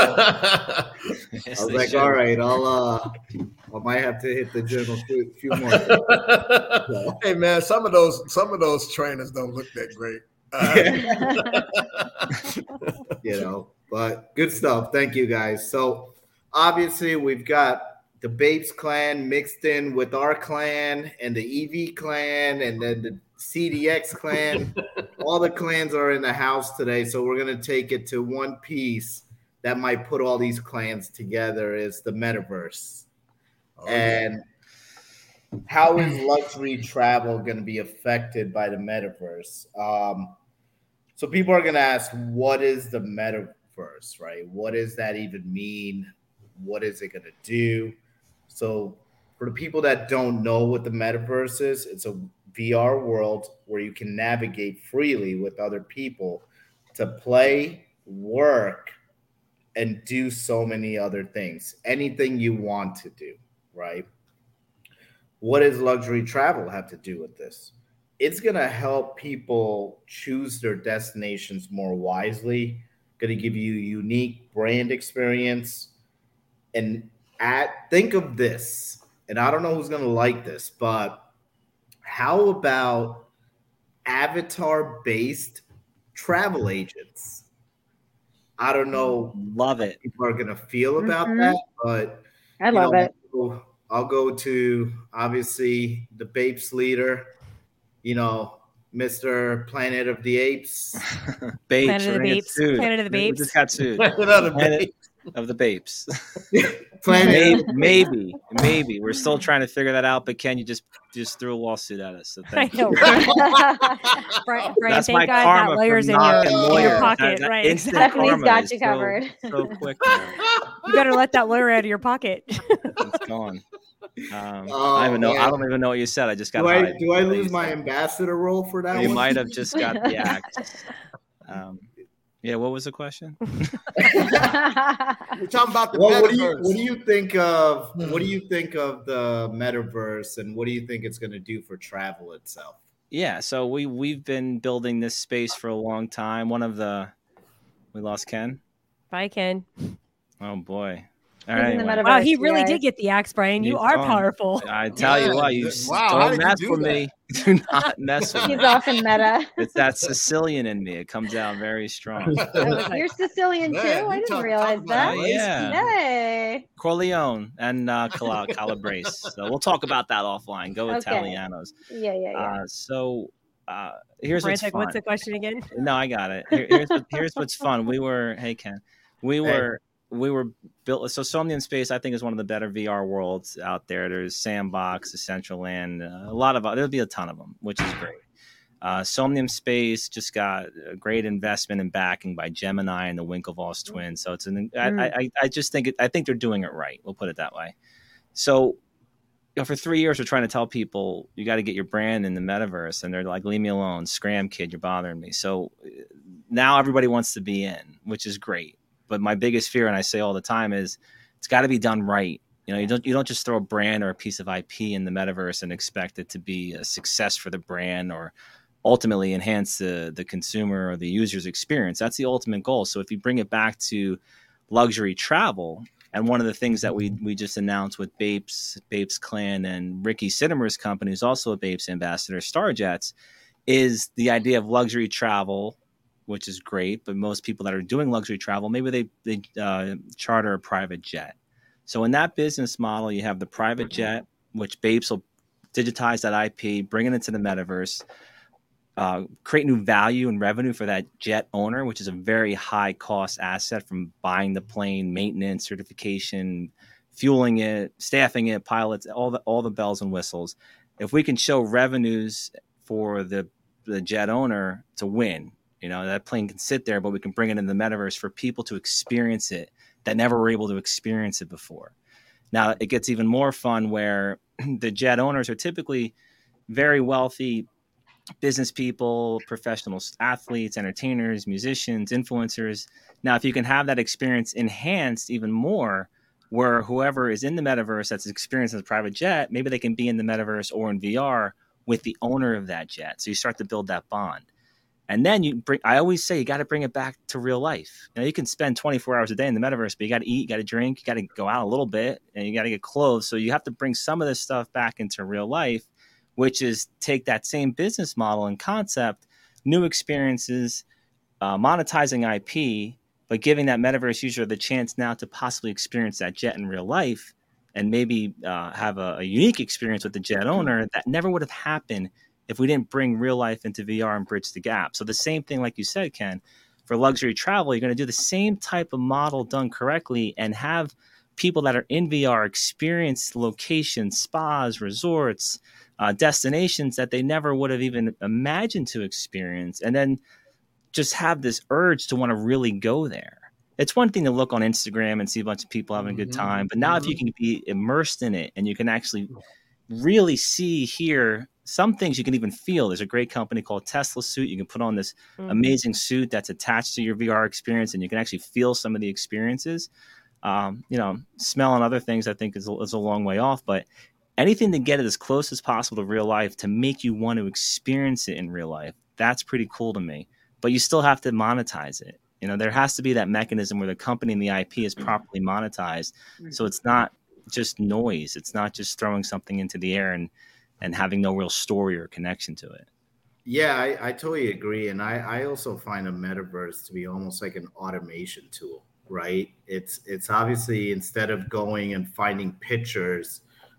Yes, I was they like, should. all right, I'll, uh, I might have to hit the gym a few, few more. Hey man, some of those some of those trainers don't look that great. Uh, you know, but good stuff. Thank you guys. So obviously we've got the Babes clan mixed in with our clan and the E V clan and then the C D X clan. All the clans are in the house today. So we're going to take it to one piece that might put all these clans together is the metaverse. oh, yeah. And how is luxury travel going to be affected by the metaverse? Um, so people are going to ask, what is the metaverse, right? What does that even mean? What is it going to do? So for the people that don't know what the metaverse is, it's a V R world where you can navigate freely with other people to play, work, and do so many other things. Anything you want to do, right? What does luxury travel have to do with this? It's going to help people choose their destinations more wisely, going to give you unique brand experience. And at, think of this, and I don't know who's going to like this, but how about avatar-based travel agents? I don't know Love it. how people are going to feel about Mhm. that, but I you love know, it. I'll- I'll go to obviously the Babes leader, you know, Mister Planet of the Apes. Babes. Planet of the we're gonna get Babes. sued. Planet of the We Babes. just got sued. Another Planet babe. of the Babes. Planet. maybe, maybe, maybe. We're still trying to figure that out. But Ken, you just just threw a lawsuit at us. So I thank you. know. Right? Brian, Brian That's thank my God karma that lawyer's from in your, knocking in your lawyers. pocket. That- that Right. instant Exactly. He's karma got is you so- covered. So quick now. You better let that lawyer out of your pocket. It's gone. Um, Oh, I don't even know. I man. don't even know what you said. I just got. Do I hyped. do I What you lose my said. ambassador role for that You one? might have just got the act. Um, yeah. What was the question? We're talking about the Well, what do you metaverse. what do you think of Hmm. what do you think of the metaverse, and what do you think it's going to do for travel itself? Yeah. So we we've been building this space for a long time. One of the we lost Ken. Bye, Ken. Oh boy. All He's right. in the anyway. metaverse. Wow, he really guys. did get the axe, Brian. You He's are gone. powerful. I tell you Yeah. what, you Wow, how don't did you mess do with that? me. Do not mess with He's me. off in meta. It's that Sicilian in me. It comes out very strong. You're Sicilian too? Man, I you didn't talk- realize talk that. about Uh, yeah. Hey. Corleone and uh, Cala- Calabrese. So we'll talk about that offline. Go Okay. Italianos. Yeah, yeah, yeah. Uh, so uh, here's what's Frantic, fun. what's the question again? No, I got it. Here, here's what, here's what's fun. We were hey Ken, we were we were built. So Somnium Space, I think, is one of the better V R worlds out there. There's Sandbox, Essential-Land, uh, a lot of there'll be a ton of them, which is great. Uh, Somnium Space just got a great investment and backing by Gemini and the Winklevoss twins. So it's an I, Mm. I, I just think it, I think they're doing it right. We'll put it that way. So you know, for three years, we're trying to tell people you got to get your brand in the metaverse, and they're like, "Leave me alone, Scram Kid, you're bothering me." So now everybody wants to be in, which is great. But my biggest fear, and I say all the time, is it's got to be done right. You know, you don't you don't just throw a brand or a piece of I P in the metaverse and expect it to be a success for the brand or ultimately enhance the the consumer or the user's experience. That's the ultimate goal. So if you bring it back to luxury travel, and one of the things that we we just announced with Bapes, Bapes Clan, and Ricky Sittimer's company, who's also a Bapes ambassador, Starjets, is the idea of luxury travel, which is great. But most people that are doing luxury travel, maybe they they uh, charter a private jet. So in that business model, you have the private jet, which Bapes will digitize that I P, bring it into the metaverse, uh, create new value and revenue for that jet owner, which is a very high cost asset from buying the plane, maintenance, certification, fueling it, staffing it, pilots, all the all the bells and whistles. If we can show revenues for the the jet owner to win, you know, that plane can sit there, but we can bring it in the metaverse for people to experience it that never were able to experience it before. Now it gets even more fun where the jet owners are typically very wealthy business people, professional athletes, entertainers, musicians, influencers. Now, if you can have that experience enhanced even more, where whoever is in the metaverse that's experienced as a private jet, maybe they can be in the metaverse or in V R with the owner of that jet. So you start to build that bond. And then you bring, I always say, you got to bring it back to real life. You know, you can spend twenty-four hours a day in the metaverse, but you got to eat, you got to drink, you got to go out a little bit, and you got to get clothes. So you have to bring some of this stuff back into real life, which is take that same business model and concept, new experiences, uh, monetizing I P, but giving that metaverse user the chance now to possibly experience that jet in real life and maybe uh, have a, a unique experience with the jet owner that never would have happened if we didn't bring real life into V R and bridge the gap. So the same thing, like you said, Ken, for luxury travel, you're going to do the same type of model done correctly and have people that are in V R experience locations, spas, resorts, uh, destinations that they never would have even imagined to experience, and then just have this urge to want to really go there. It's one thing to look on Instagram and see a bunch of people having a good time, but now if you can be immersed in it and you can actually really see, hear some things, you can even feel. There's a great company called Tesla Suit. You can put on this mm-hmm. amazing suit that's attached to your V R experience, and you can actually feel some of the experiences. Um, you know, smell and other things I think is a, is a long way off, but anything to get it as close as possible to real life to make you want to experience it in real life, that's pretty cool to me. But you still have to monetize it. You know, there has to be that mechanism where the company and the I P is properly monetized. So it's not just noise. It's not just throwing something into the air and, and having no real story or connection to it. Yeah, I, I totally agree. And I, I also find a metaverse to be almost like an automation tool, right? It's it's obviously instead of going and finding pictures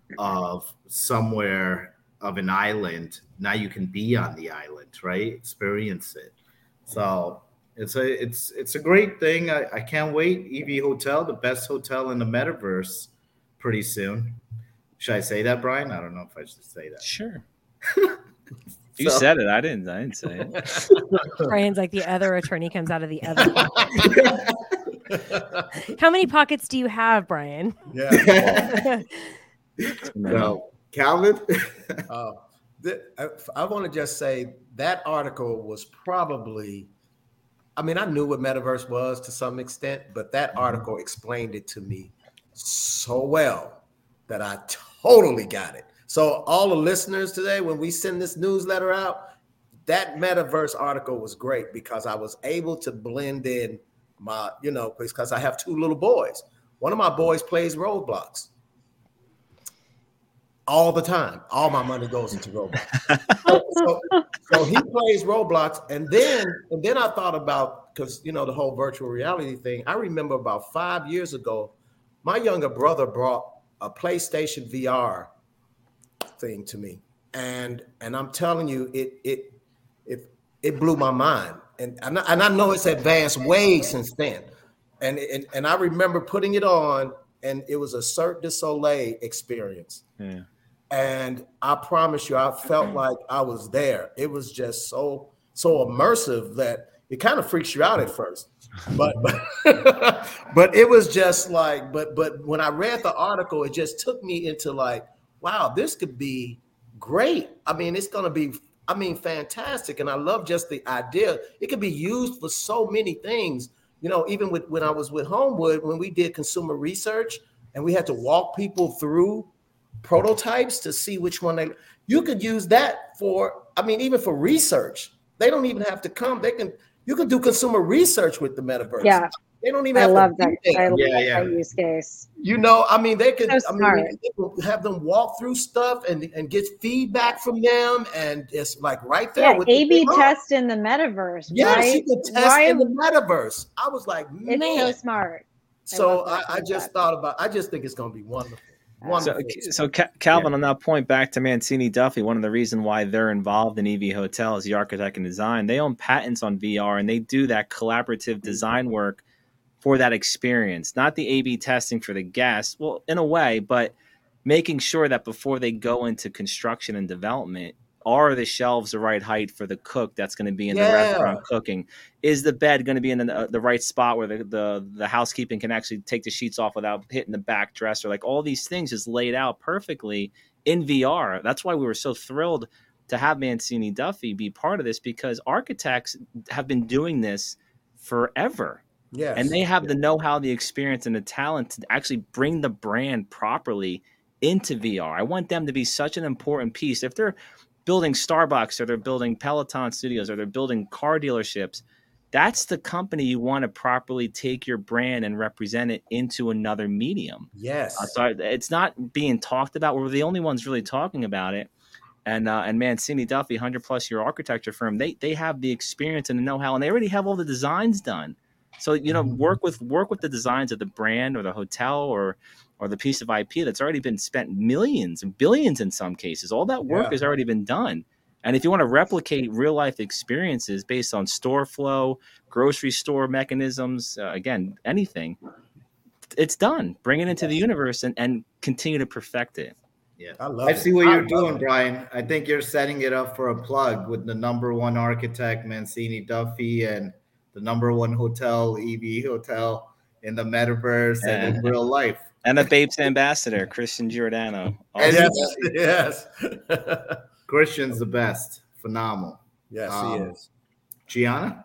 of somewhere of an island, now you can be on the island, right? Experience it. So it's a it's it's a great thing. I, I can't wait. E V Hotel, the best hotel in the metaverse, pretty soon. Should I say that, Brian? I don't know if I should say that. Sure. You So, said it. I didn't. I didn't say it. Brian's like the other attorney comes out of the other pocket. How many pockets do you have, Brian? Yeah. So, Calvin? uh, th- I, I want to just say that article was probably, I mean, I knew what metaverse was to some extent, but that mm-hmm. article explained it to me so well that I totally got it. So all the listeners today, when we send this newsletter out, that metaverse article was great because I was able to blend in my, you know, because I have two little boys. One of my boys plays Roblox all the time. All my money goes into Roblox. so, so, so he plays Roblox. And then, and then I thought about, because, you know, the whole virtual reality thing. I remember about five years ago, my younger brother brought a PlayStation V R thing to me. And, and I'm telling you, it, it, it, it blew my mind. And, and, I, and I know it's advanced way since then. And, and, and I remember putting it on, and it was a Cirque du Soleil experience. Yeah. And I promise you, I felt like I was there. It was just so, so immersive that it kind of freaks you out at first. But, but, but it was just like, but, but when I read the article, it just took me into like, wow, this could be great. I mean, it's going to be, I mean, fantastic. And I love just the idea. It could be used for so many things. You know, even with when I was with Homewood, when we did consumer research and we had to walk people through prototypes to see which one they, you could use that for, I mean, even for research. They don't even have to come. They can, you can do consumer research with the metaverse. Yeah. They don't even I have love to that. there. I love Yeah, yeah. that use case. You know, I mean, they could, So I mean, smart. they could have them walk through stuff and, and get feedback from them. And it's like right there. Yeah, with A B the test in the metaverse. Yes, right? you could test Why- in the metaverse. I was like, man. It's so smart. I So love I, that I just concept. thought about, I just think it's going to be wonderful. So, Wonderful. so Ca- Calvin, on that point, back to Mancini Duffy, one of the reasons why they're involved in E V Hotel is the architect and design. They own patents on V R, and they do that collaborative design work for that experience, not the A B testing for the guests. Well, in a way, but making sure that before they go into construction and development, are the shelves the right height for the cook that's going to be in Yeah. the restaurant cooking? Is the bed going to be in the, the right spot where the, the, the housekeeping can actually take the sheets off without hitting the back dresser? Like all these things is laid out perfectly in V R. That's why we were so thrilled to have Mancini Duffy be part of this, because architects have been doing this forever. Yes. And they have Yeah. the know-how, the experience, and the talent to actually bring the brand properly into V R. I want them to be such an important piece. If they're building Starbucks or they're building Peloton studios or they're building car dealerships, that's the company you want to properly take your brand and represent it into another medium. Yes. Uh, so it's not being talked about. We're the only ones really talking about it. And uh, and Mancini Duffy, one hundred plus year architecture firm, they they have the experience and the know-how, and they already have all the designs done. So, you know, work with work with the designs of the brand or the hotel or or the piece of I P that's already been spent millions and billions in some cases. All that work Yeah. has already been done. And if you want to replicate real life experiences based on store flow, grocery store mechanisms, uh, again, anything, it's done. Bring it into the universe and, and continue to perfect it. Yeah, I love I it. see what I you're love doing, it. Brian. I think you're setting it up for a plug with the number one architect, Mancini Duffy, and the number one hotel, E V Hotel, in the metaverse and in Yeah. real life. And the Babes ambassador, Christian Giordano. And Also- Yes. Yes. Christian's the best. Phenomenal. Yes, he Um, is. Gianna?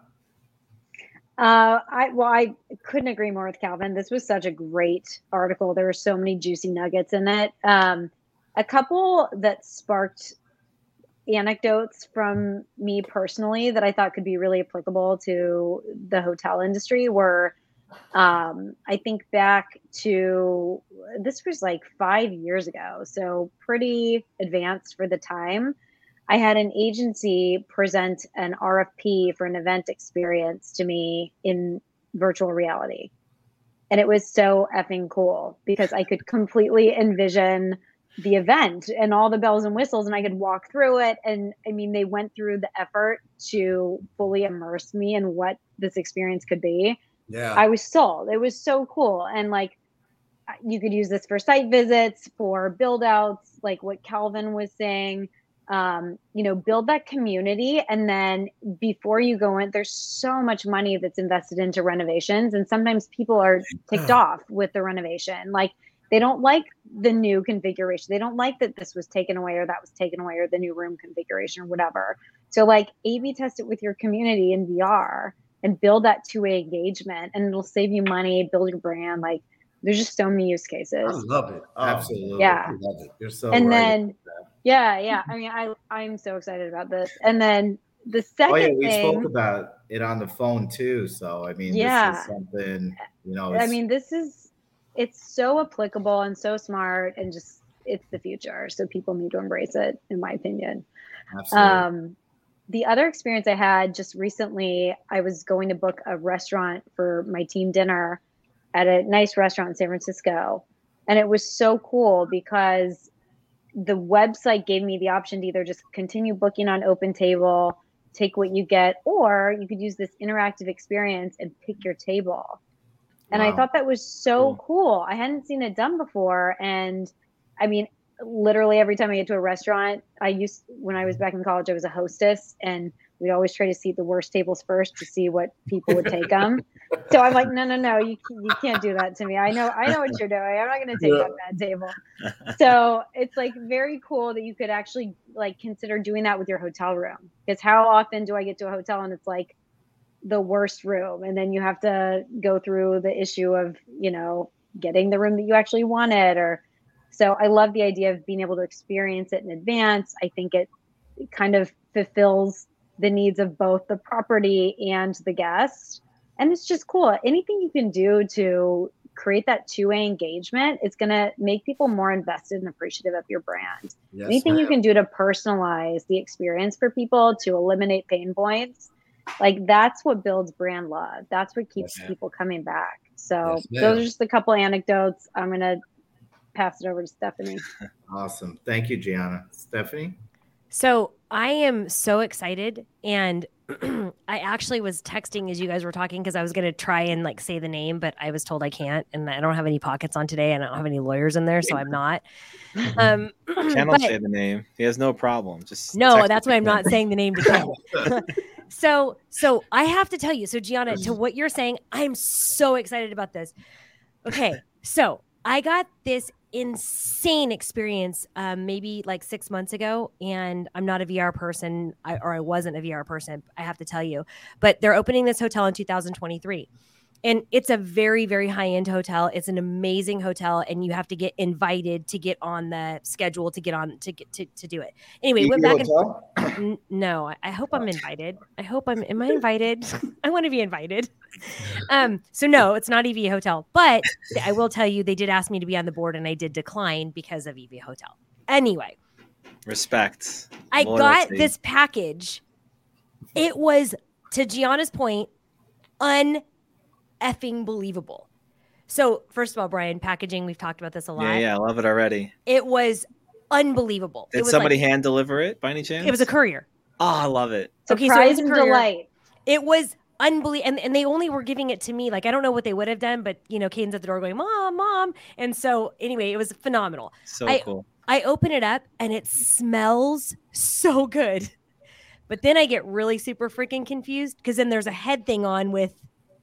Uh, I well, I couldn't agree more with Calvin. This was such a great article. There were so many juicy nuggets in it. Um, a couple that sparked anecdotes from me personally that I thought could be really applicable to the hotel industry were, um, I think back to, this was like five years ago, so pretty advanced for the time. I had an agency present an R F P for an event experience to me in virtual reality. And it was so effing cool because I could completely envision the event and all the bells and whistles, and I could walk through it. And I mean, they went through the effort to fully immerse me in what this experience could be. Yeah. I was sold. It was so cool. And like, you could use this for site visits, for build outs, like what Calvin was saying. Um, you know, build that community. And then before you go in, there's so much money that's invested into renovations. And sometimes people are ticked off with the renovation. Like, They don't like the new configuration. They don't like that this was taken away or that was taken away or the new room configuration or whatever. So like A B test it with your community in V R and build that two-way engagement, and it'll save you money, build your brand. Like there's just so many use cases. I love it. Oh, Absolutely. Yeah. I love it. You're so and right. then, yeah, yeah. I mean, I, I'm so excited about this. And then the second Oh yeah, we thing, spoke about it on the phone too. So I mean, Yeah. this is something, you know. I it's- mean, this is, it's so applicable and so smart, and just, it's the future. So people need to embrace it, in my opinion. Absolutely. Um, the other experience I had just recently, I was going to book a restaurant for my team dinner at a nice restaurant in San Francisco. And it was so cool because the website gave me the option to either just continue booking on OpenTable, take what you get, or you could use this interactive experience and pick your table. And I Wow. thought that was so Cool. cool. I hadn't seen it done before. And I mean, literally every time I get to a restaurant, I used, when I was back in college, I was a hostess, and we always try to seat the worst tables first to see what people would take them. So I'm like, no, no, no, you you can't do that to me. I know, I know what you're doing. I'm not going to take that bad table. So it's like very cool that you could actually like consider doing that with your hotel room. Because how often do I get to a hotel and it's like the worst room, and then you have to go through the issue of, you know, getting the room that you actually wanted. Or so I love the idea of being able to experience it in advance. I think it, it kind of fulfills the needs of both the property and the guest. And it's just cool. Anything you can do to create that two-way engagement, it's going to make people more invested and appreciative of your brand. Yes, Anything you ma'am. can do to personalize the experience for people, to eliminate pain points, like that's what builds brand love. That's what keeps Yes, ma'am. people coming back. So Yes, ma'am. those are just a couple anecdotes. I'm going to pass it over to Stephanie. Awesome. Thank you, Gianna. Stephanie? So I am so excited, and I actually was texting as you guys were talking because I was going to try and like say the name, but I was told I can't, and I don't have any pockets on today, and I don't have any lawyers in there, so I'm not. Um, Ken will but- say the name. He has no problem. Just No, text that's it why to I'm Ken. not saying the name to Ken. so, so I have to tell you. So, Gianna, to what you're saying, I'm so excited about this. Okay, so I got this insane experience, um, maybe like six months ago, and I'm not a V R person, I, or I wasn't a V R person. I have to tell you, but they're opening this hotel in two thousand twenty-three. And it's a very, very high-end hotel. It's an amazing hotel, and you have to get invited to get on the schedule to get on to get to, to do it. Anyway, went back and N- no, I- I hope I'm invited. I hope I'm. Am I invited? I want to be invited. Um. So no, it's not E V Hotel, but I will tell you, they did ask me to be on the board, and I did decline because of E V Hotel. Anyway, Respect. I Loyalty. got this package. It was, to Gianna's point, un effing believable. So first of all, Brian, packaging, we've talked about this a lot. Yeah, yeah, I love it already. It was unbelievable. Did it was somebody like, hand deliver it by any chance? It was a courier. Oh, I love it. Okay, so it Surprise was a and courier. delight. It was unbelievable. And, and they only were giving it to me. Like, I don't know what they would have done, but, you know, Caden's at the door going, Mom, Mom. And so, anyway, it was phenomenal. So I- cool. I open it up and it smells so good. But then I get really super freaking confused because then there's a head thing on with,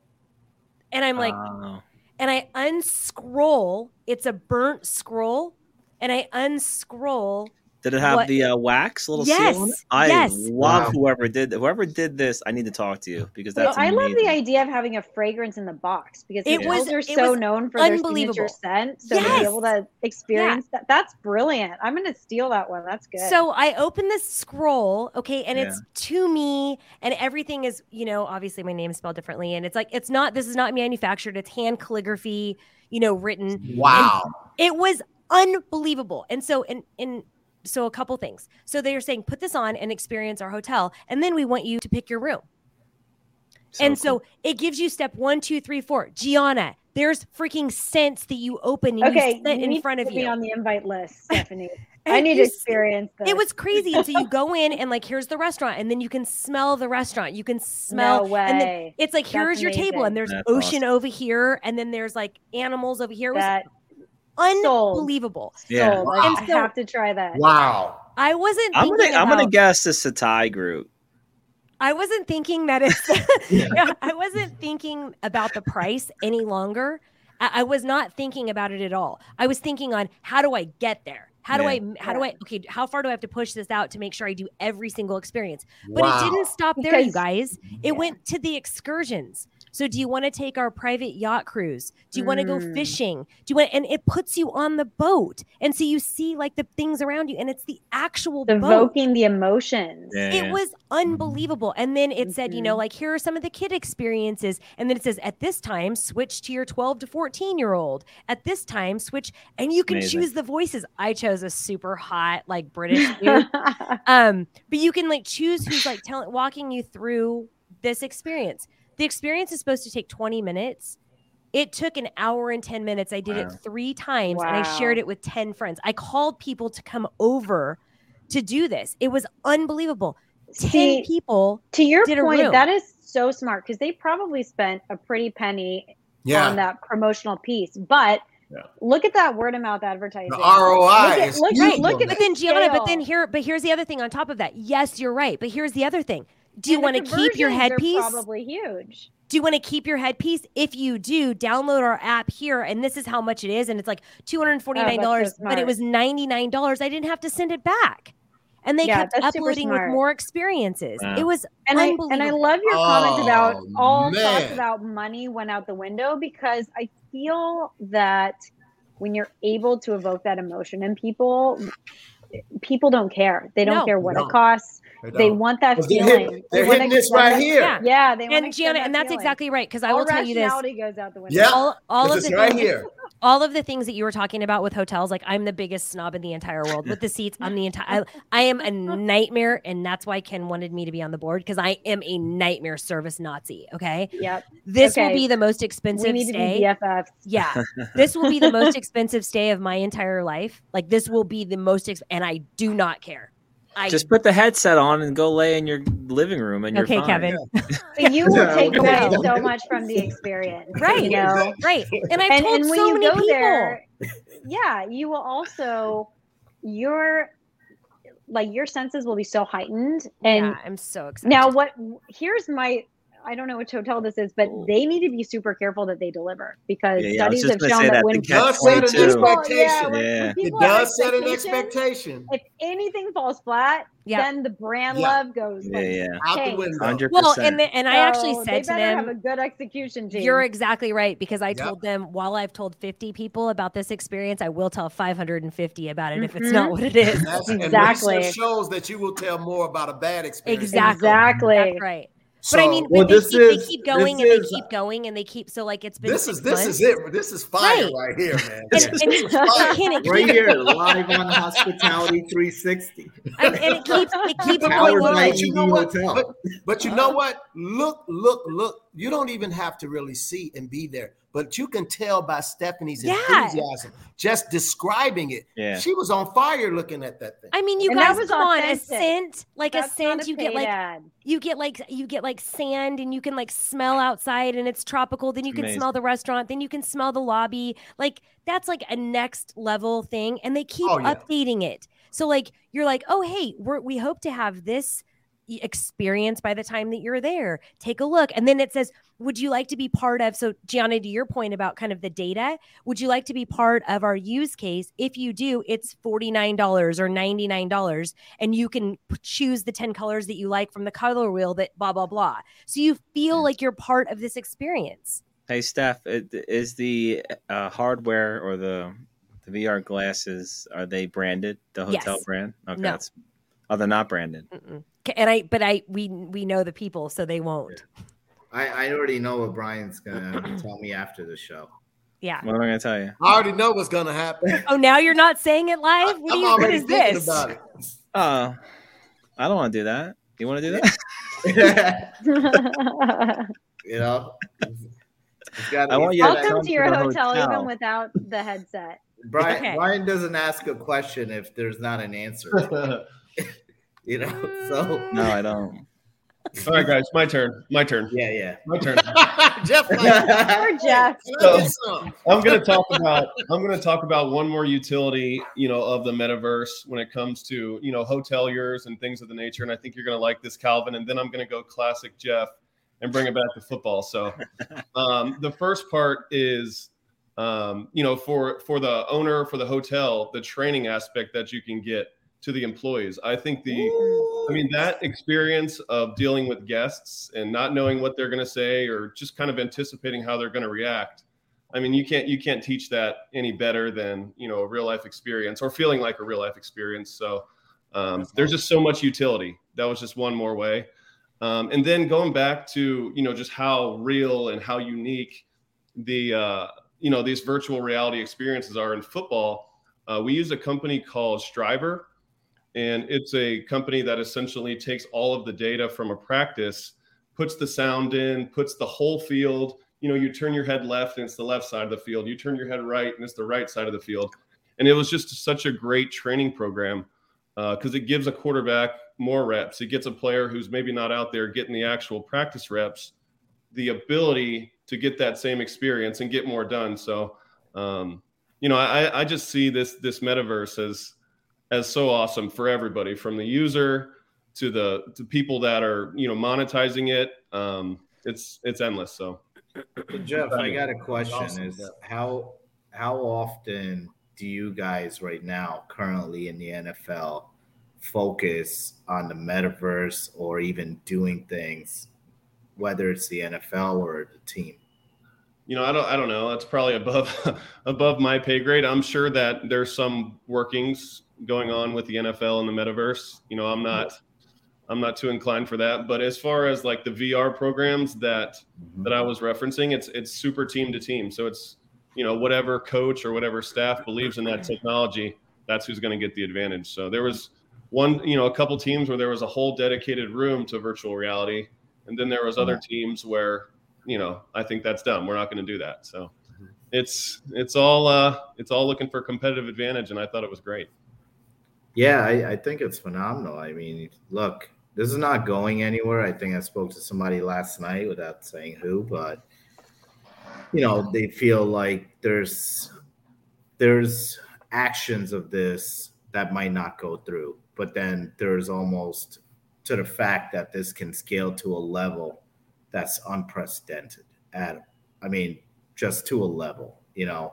and I'm like, Oh. and I unscroll. It's a burnt scroll. And I unscroll. Did it have What- the uh, wax little Yes, seal on it? I yes. love Wow. whoever did whoever did this. I need to talk to you because Well, that's I love the amazing. idea of having a fragrance in the box because It hotels was- are it so was known for their unbelievable. signature scent. So to Yes. be able to experience that, that's brilliant. I'm going to steal that one. That's good. So I open this scroll, okay, and it's to me, and everything is, you know, obviously my name is spelled differently, and it's like it's not. This is not manufactured. It's hand calligraphy, you know, written. Wow. It was unbelievable. And so, and and so a couple things. So they are saying, put this on and experience our hotel, and then we want you to pick your room. and so cool. it gives you step one, two, three, four. Gianna, there's freaking scents that you open and okay, you set you in need front to of put me you. on the invite list, Stephanie. And I need to you s- experience this. It was crazy. And so you go in and like, here's the restaurant. And then you can smell the restaurant. You can smell. No And then way. it's like, here's That's your table. amazing. And there's That's ocean awesome. over here. And then there's like animals over here. It was That sold. unbelievable. Yeah. sold. Wow. I, And I so- have to try that. Wow. I wasn't I'm thinking gonna I'm gonna about- guess the Satai group. I wasn't thinking that it's, yeah, I wasn't thinking about the price any longer. I, I was not thinking about it at all. I was thinking on how do I get there? How do Yeah. I, how do I, okay, how far do I have to push this out to make sure I do every single experience? But Wow. it didn't stop there, you Because- guys. It yeah. went to the excursions. So do you want to take our private yacht cruise? Do you want to go Mm. fishing? Do you want, and it puts you on the boat. And so you see like the things around you and it's the actual boat. Evoking the emotions. Yeah, It yeah. was unbelievable. And then it said, you know, Mhm. like, here are some of the kid experiences. And then it says, at this time, switch to your twelve to fourteen year old. At this time, switch, and you can Amazing. choose the voices. I chose a super hot, like British dude. um, but you can like choose who's like telling, walking you through this experience. The experience is supposed to take twenty minutes. It took an hour and ten minutes. I did Wow. it three times and I Wow. shared it with ten friends. I called people to come over to do this. It was unbelievable. ten See, people. to your did a point, room. that is so smart because they probably spent a pretty penny Yeah. on that promotional piece. But Yeah. look at that word of mouth advertising. The R O I Look at- is look at- huge look on at that. But then Gianna, but then scale. here, but here's the other thing on top of that. Yes, you're right. But here's the other thing. Do you And the want to keep your conversions are headpiece? Probably huge. Do you want to keep your headpiece? If you do, download our app here, and this is how much it is, and it's like two hundred forty-nine dollars, Oh, that's so but it smart. was ninety-nine dollars. I didn't have to send it back, and they Yeah, kept that's super uploading with smart. more experiences. Wow. it was And I unbelievable. and I love your comment about Oh, all man. thoughts about money went out the window because I feel that when you're able to evoke that emotion in people, people don't care. They don't No. care what No. it costs. They don't. want that 'Cause they're feeling. hitting- they're They wanna hitting this extend right that- here. Yeah. Yeah, they want and Gianna, and that's exactly right. Because I All will tell you this: rationality goes out the window. Yeah. all, all This of is the right things, here. all of the things that you were talking about with hotels, like I'm the biggest snob in the entire world with the seats. I'm the entire. I, I am a nightmare, and that's why Ken wanted me to be on the board because I am a nightmare service Nazi. Okay, Yep. this will Okay. be the most We expensive need to be stay. B F Fs. Yeah, this will be the most expensive stay of my entire life. Like this will be the most, ex- and I do not care. I Just put the headset on and go lay in your living room, and you're okay, fine. Kevin. But you will Yeah, take we away know. so much from the experience. Right. You know? Right, and I've and, told and when so you many go people. there, yeah, you will also your like your senses will be so heightened. And yeah, I'm so excited. now what here's my I don't know which hotel this is, but they need to be super careful that they deliver because Yeah, yeah, I was studies just have gonna shown say that that when, the It does catch set an twenty-two. people, yeah, expectation. when, Yeah. when It people have does set an expectations, expectation. if anything falls flat, Yeah. then the brand Yeah. love goes Yeah, like yeah. Out the tank. window. Hundred well, percent. and the, and I actually So said they to better them, have a good execution team. you're exactly right because I Yep. told them while I've told fifty people about this experience, I will tell five hundred fifty about it if it's Mhm. not what it is. That's, Exactly. And research shows that you will tell more about a bad experience. Exactly. Exactly. That's right. So, But I mean, Well, but they, this keep, is- they keep going this and is- they keep going and they keep so like it's been this six is this months. is it. This is fire Right. right, here, man. And, This and, is and fire. Ken, it Right keeps- here, live on Hospitality three sixty. and, and it keeps it keeps Powered going by on. E you V know what? Hotel. But, but you know what? Look, look, look. You don't even have to really see and be there, but you can tell by Stephanie's Yeah. enthusiasm, just describing it. Yeah. She was on fire looking at that thing. I mean, you And that guys was come on, authentic. Ascent, like That's not Ascent, a you get paid like ad. you get like you get like sand and you can like smell outside and it's tropical. Then you can Amazing. smell the restaurant. Then you can smell the lobby. Like that's like a next level thing, and they keep Oh, yeah. updating it. So like you're like, oh hey, we're, we hope to have this e- experience by the time that you're there. Take a look, and then it says, would you like to be part of? So Gianna, to your point about kind of the data, would you like to be part of our use case? If you do, it's forty-nine dollars or ninety-nine dollars, and you can p- choose the ten colors that you like from the color wheel that blah blah blah. So you feel like you're part of this experience. Hey, Steph, it- is the uh, hardware or the the V R glasses, are they branded? The hotel Yes. brand? Okay, No. that's, oh, they're not branded. Mm-mm. K- And I, but I, we we know the people, so they won't. I, I already know what Brian's gonna tell me after the show. Yeah. What am I going to tell you? I already know what's gonna happen. Oh, now you're not saying it live? What, do I'm you, what already is thinking this? about it. Oh, I don't want to do that. You want to do that? You know, it's gotta I be want you to said. come Welcome to your the hotel, hotel. even without the headset. Brian, Okay. Brian doesn't ask a question if there's not an answer. You know, so No, I don't. All right, guys, my turn. My turn. yeah, yeah. My turn. Jeff, like, Or Jeff. can I get some? I'm going to talk about I'm going to talk about one more utility, you know, of the metaverse when it comes to, you know, hoteliers and things of the nature. And I think you're going to like this, Calvin. And then I'm going to go classic Jeff and bring it back to football. So um, the first part is um, you know, for for the owner, for the hotel, the training aspect that you can get to the employees. I think the, I mean, that experience of dealing with guests and not knowing what they're going to say or just kind of anticipating how they're going to react. I mean, you can't you can't teach that any better than, you know, a real life experience or feeling like a real life experience. So um, there's just so much utility. That was just one more way. Um, and then going back to, you know, just how real and how unique the, uh, you know, these virtual reality experiences are in football. Uh, we use a company called Striver, and it's a company that essentially takes all of the data from a practice, puts the sound in, puts the whole field. You know, you turn your head left and it's the left side of the field. You turn your head right and it's the right side of the field. And it was just such a great training program because uh, it gives a quarterback more reps. It gets a player who's maybe not out there getting the actual practice reps, the ability to get that same experience and get more done. So, um, you know, I, I just see this this metaverse as as so awesome for everybody, from the user to the to people that are, you know, monetizing it. Um, it's it's endless. So, Jeff, I got a question: awesome. Is how how often do you guys right now, currently in the N F L, focus on the metaverse or even doing things, whether it's the N F L or the team? You know, I don't I don't know. That's probably above above my pay grade. I'm sure that there's some workings going on with the N F L and the metaverse. You know, I'm not I'm not too inclined for that. But as far as like the V R programs that mm-hmm. that I was referencing, it's it's super team to team. So it's, you know, whatever coach or whatever staff believes in that technology, that's who's going to get the advantage. So there was one, you know, a couple teams where there was a whole dedicated room to virtual reality. And then there was other teams where, you know, I think that's dumb. We're not going to do that. So it's it's all uh, it's all looking for competitive advantage. And I thought it was great. Yeah, I, I think it's phenomenal. I mean, look, this is not going anywhere. I think I spoke to somebody last night without saying who, but, you know, they feel like there's there's actions of this that might not go through. But then there's almost to the fact that this can scale to a level that's unprecedented at, I mean, just to a level, you know.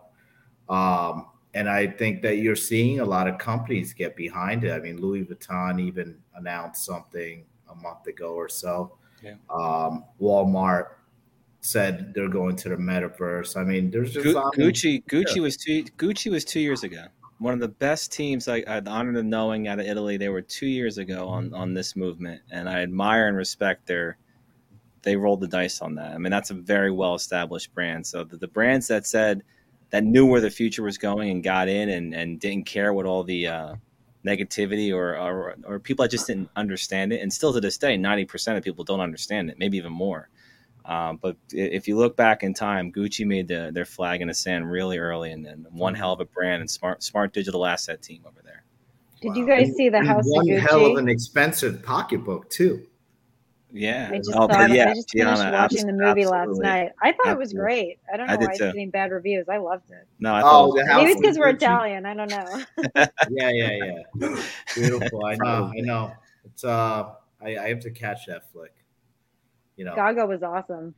Um, and I think that you're seeing a lot of companies get behind it. I mean, Louis Vuitton even announced something a month ago or so. Yeah. Um, Walmart said they're going to the metaverse. I mean, there's just Gu- Gucci. Gucci yeah. was two. Gucci was two years ago. One of the best teams I, I had the honor of knowing out of Italy. They were two years ago on, on this movement, and I admire and respect their. They rolled the dice on that. I mean, that's a very well established brand. So the, the brands that said that knew where the future was going and got in and, and didn't care what all the uh, negativity or, or or people that just didn't understand it, and still to this day, ninety percent of people don't understand it, maybe even more. Um, but if you look back in time, Gucci made the, their flag in the sand really early, and then one hell of a brand and smart smart digital asset team over there. Did wow. you guys see the and House one of Gucci? Hell of an expensive pocketbook too. Yeah, I just oh, thought yeah, I just finished Gianna, watching the movie absolutely. last night. I thought absolutely. it was great. I don't know I why it's too. getting bad reviews. I loved it. No, I thought oh, it was, the maybe it's because because we're Italian. I don't know. yeah, yeah, yeah. Beautiful. I know. I know. It's uh, I, I have to catch that flick. You know, Gaga was awesome.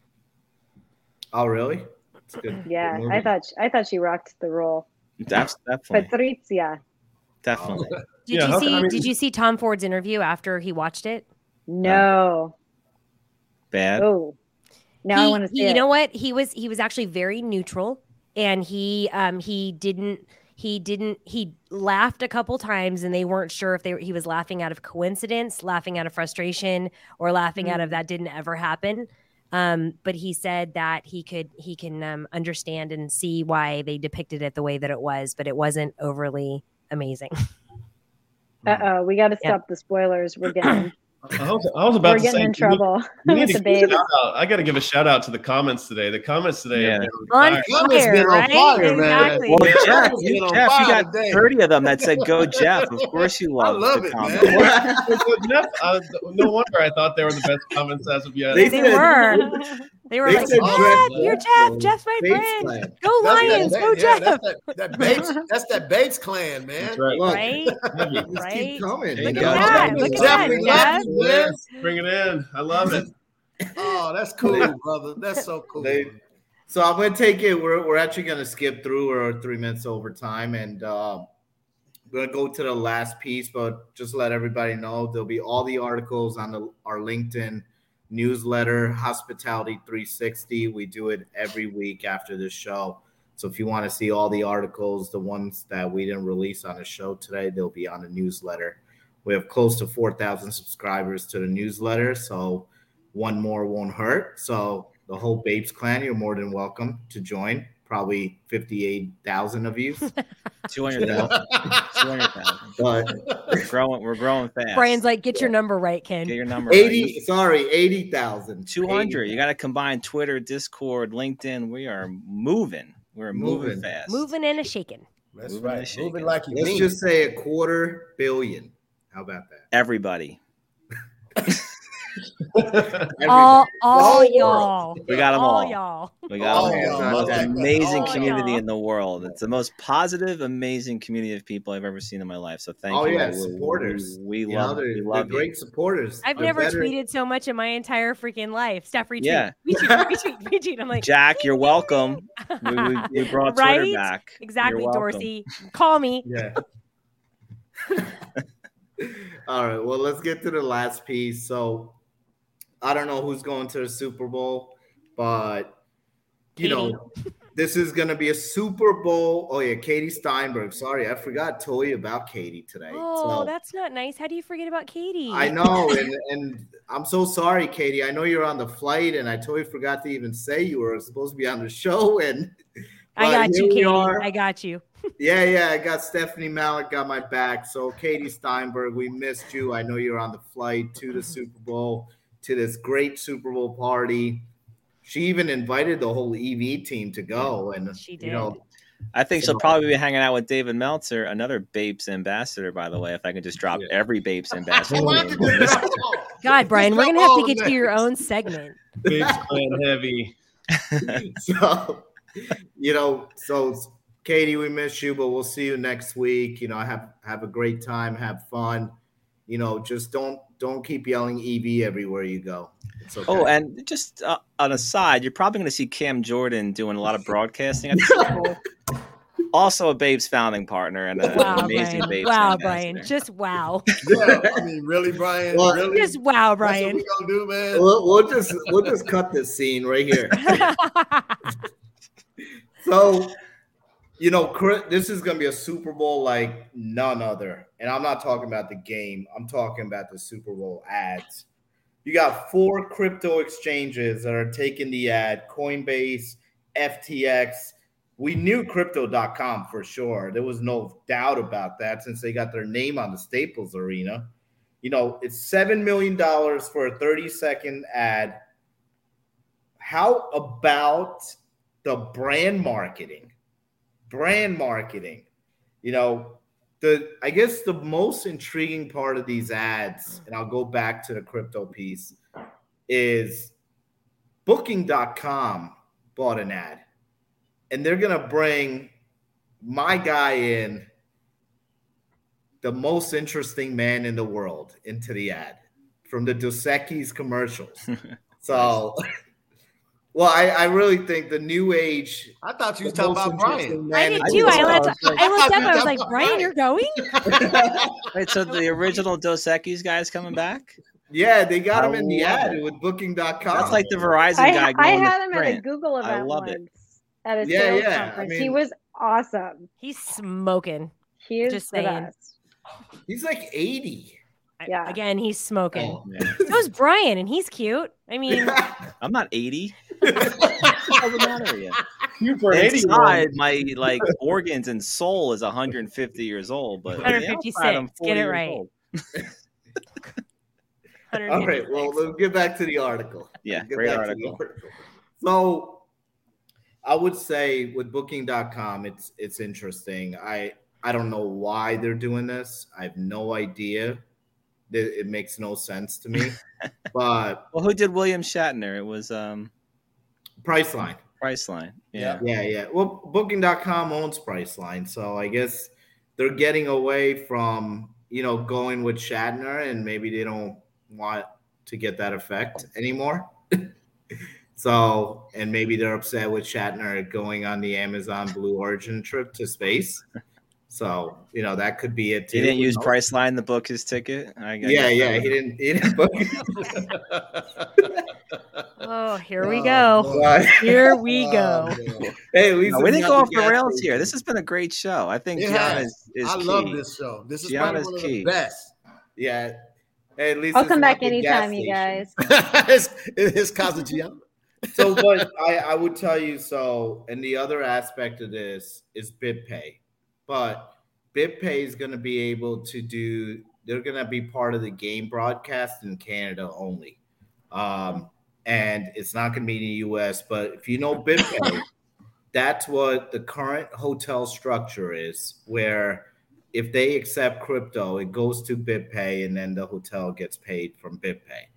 Oh, really? It's good. Yeah, good I thought she, I thought she rocked the role. That's definitely Patrizia. Definitely. Did Yeah, you see? I mean, did you see Tom Ford's interview after he watched it? No. Bad. Oh, now he, I want to see he, it. You know what? He was he was actually very neutral, and he um he didn't he didn't he laughed a couple times, and they weren't sure if they he was laughing out of coincidence, laughing out of frustration, or laughing mm. out of that didn't ever happen. Um, but he said that he could he can um, understand and see why they depicted it the way that it was, but it wasn't overly amazing. Uh oh, we got to stop yeah. the spoilers. We're getting. I was, I was about We're to getting say, in trouble. We need with to the babes. I got to give a shout out to the comments today. The comments today Yeah. have been On fire. fire, been on right? fire, man. Exactly. Well, Yeah, Jeff, it's you, been on Jeff, you fire got today. thirty of them that said "Go Jeff." Of course, you love, I love the it, comments. man. Well, Jeff, uh, no wonder I thought they were the best comments as of yet. They They said- were. They were They like, said "What? Jeff, You're Jeff, Jeff. Jeff's my Bates friend. clan. Go That's Lions. that, Go yeah, Jeff." That's that, that Bates. That's that Bates clan, man. That's right. Look, Right? let's Right? keep coming. Look you at know? that. Look at that, we Jeff. love you, man. Bring it in. I love it. Oh, that's cool, brother. That's so cool. They So I'm going to take it. We're, we're actually going to skip through. We're three minutes over time. And uh, we're going to go to the last piece. But just let everybody know, there'll be all the articles on the, our LinkedIn newsletter, Hospitality three sixty. We do it every week after this show. So if you want to see all the articles, the ones that we didn't release on the show today, they'll be on the newsletter. We have close to four thousand subscribers to the newsletter. So one more won't hurt. So the whole Babes clan, you're more than welcome to join. Probably fifty-eight thousand of you. two hundred thousand. two hundred thousand. But we're growing, we're growing fast. Brian's like, get your number right, Ken. Get your number eighty, right. sorry, eighty thousand. two hundred. You got to combine Twitter, Discord, LinkedIn. We are moving. We're moving, Moving. fast. Moving and a shaking. That's Moving and right. shaking. Moving like you Let's mean. just say a quarter billion. How about that? Everybody. All, all The whole y'all. We got them all. all. y'all. We got All them all. y'all. The most I like that. amazing All community y'all. in the world. It's the most positive, amazing community of people I've ever seen in my life. So thank Oh, you. yeah, We- supporters. We, we You love, know, they're, we they're love you. great supporters. I've They're never better- tweeted so much in my entire freaking life. Steph, retweet. Yeah. Retweet, retweet, retweet. I'm like, Jack, you're welcome. We, we, we brought Twitter Right? back. exactly, You're welcome. Dorsey. Call me. Yeah. All right. Well, let's get to the last piece. So I don't know who's going to the Super Bowl, but you Katie. know, this is going to be a Super Bowl. Oh yeah, Katie Steinberg. Sorry, I forgot to tell you about Katie today. Oh, So, that's not nice. How do you forget about Katie? I know, and and I'm so sorry, Katie. I know you're on the flight, and I totally forgot to even say you were supposed to be on the show. And I but got here you, we Katie. are. I got you. Yeah, yeah, I got Stephanie Malik got my back. So Katie Steinberg, we missed you. I know you're on the flight to the Super Bowl, to this great Super Bowl party. She even invited the whole E V team to go, and She you know, did. I think So- she'll probably be hanging out with David Meltzer, another Babes ambassador, by the way, if I can just drop Yeah. every Babes ambassador. Why name don't you on just this. drop them all? God, Brian, Just we're drop gonna have all to get the to your names. own segment. Babes clan heavy. so you know, so Katie, we miss you, but we'll see you next week. You know, have have a great time, have fun. You know, just don't don't keep yelling E V everywhere you go. It's okay. Oh, and just uh, on a side, you're probably going to see Cam Jordan doing a lot of broadcasting at the Super Bowl. Also a Babes founding partner and a- Wow, an amazing Brian. Babes Wow, ambassador. Brian. Just wow. Yeah, I mean, really, Brian? Well, really? Just wow, That's what Brian. we gonna do, man? we'll, we'll just we'll just cut this scene right here. So, you know, Chris, this is going to be a Super Bowl like none other. And I'm not talking about the game. I'm talking about the Super Bowl ads. You got four crypto exchanges that are taking the ad, Coinbase, F T X. We knew crypto dot com for sure. There was no doubt about that since they got their name on the Staples Arena. You know, it's seven million dollars for a thirty-second ad. How about the brand marketing? Brand marketing. You know, the I guess the most intriguing part of these ads, and I'll go back to the crypto piece, is Booking dot com bought an ad. And they're going to bring my guy in, the most interesting man in the world, into the ad from the Dos Equis commercials. So, well, I, I really think the new age. I thought you was the talking most about Brian. interesting I man did in too. the I world. looked, I looked up. I was like, Brian, you're going? Wait, so the original Dos Equis guy's coming back? Yeah, they got I him in the love ad it. with Booking dot com. That's like the Verizon I, guy I going had to him at a Sprint. Google I event love once it. at a Yeah, sales yeah, I conference. mean- he was awesome. He's smoking. He is Just the saying. best. He's like eighty. I- Yeah. Again, he's smoking. Oh. Yeah. So's Brian, and he's cute. I mean, I'm not eighty. What the hell's the matter with you? You for an eighty-one. Inside, my like organs and soul is one hundred fifty years old, but on the one hundred fifty-six. outside, I'm Get forty it years right. old. All right, well, let's get back to the article. Yeah, Let's get great back to the article. article. So I would say with Booking dot com, it's it's interesting. I I don't know why they're doing this. I have no idea. It, it makes no sense to me. But Well, who did William Shatner? It was um Priceline. Priceline. Yeah. Yeah, yeah. Well, Booking dot com owns Priceline, so I guess they're getting away from, you know, going with Shatner, and maybe they don't want to get that effect anymore. So, and maybe they're upset with Shatner going on the Amazon Blue Origin trip to space. So, you know, that could be it too. He didn't use Priceline to book his ticket. I, I yeah, yeah, he didn't. He didn't book. Oh, here we go. Oh, here we go. Oh, hey, we, no, we didn't go off the rails here. This has been a great show. I think Gianna is, is I key. love this show. This is Gianna's probably one key. of the best. Yeah. Hey, at least I'll come back anytime, you guys. it's it's Casa Gianna. So, but I, I would tell you so. And the other aspect of this is BitPay. But BitPay is going to be able to do, they're going to be part of the game broadcast in Canada only. Um, and it's not going to be in the U S, but if you know BitPay, that's what the current hotel structure is, where if they accept crypto, it goes to BitPay and then the hotel gets paid from BitPay.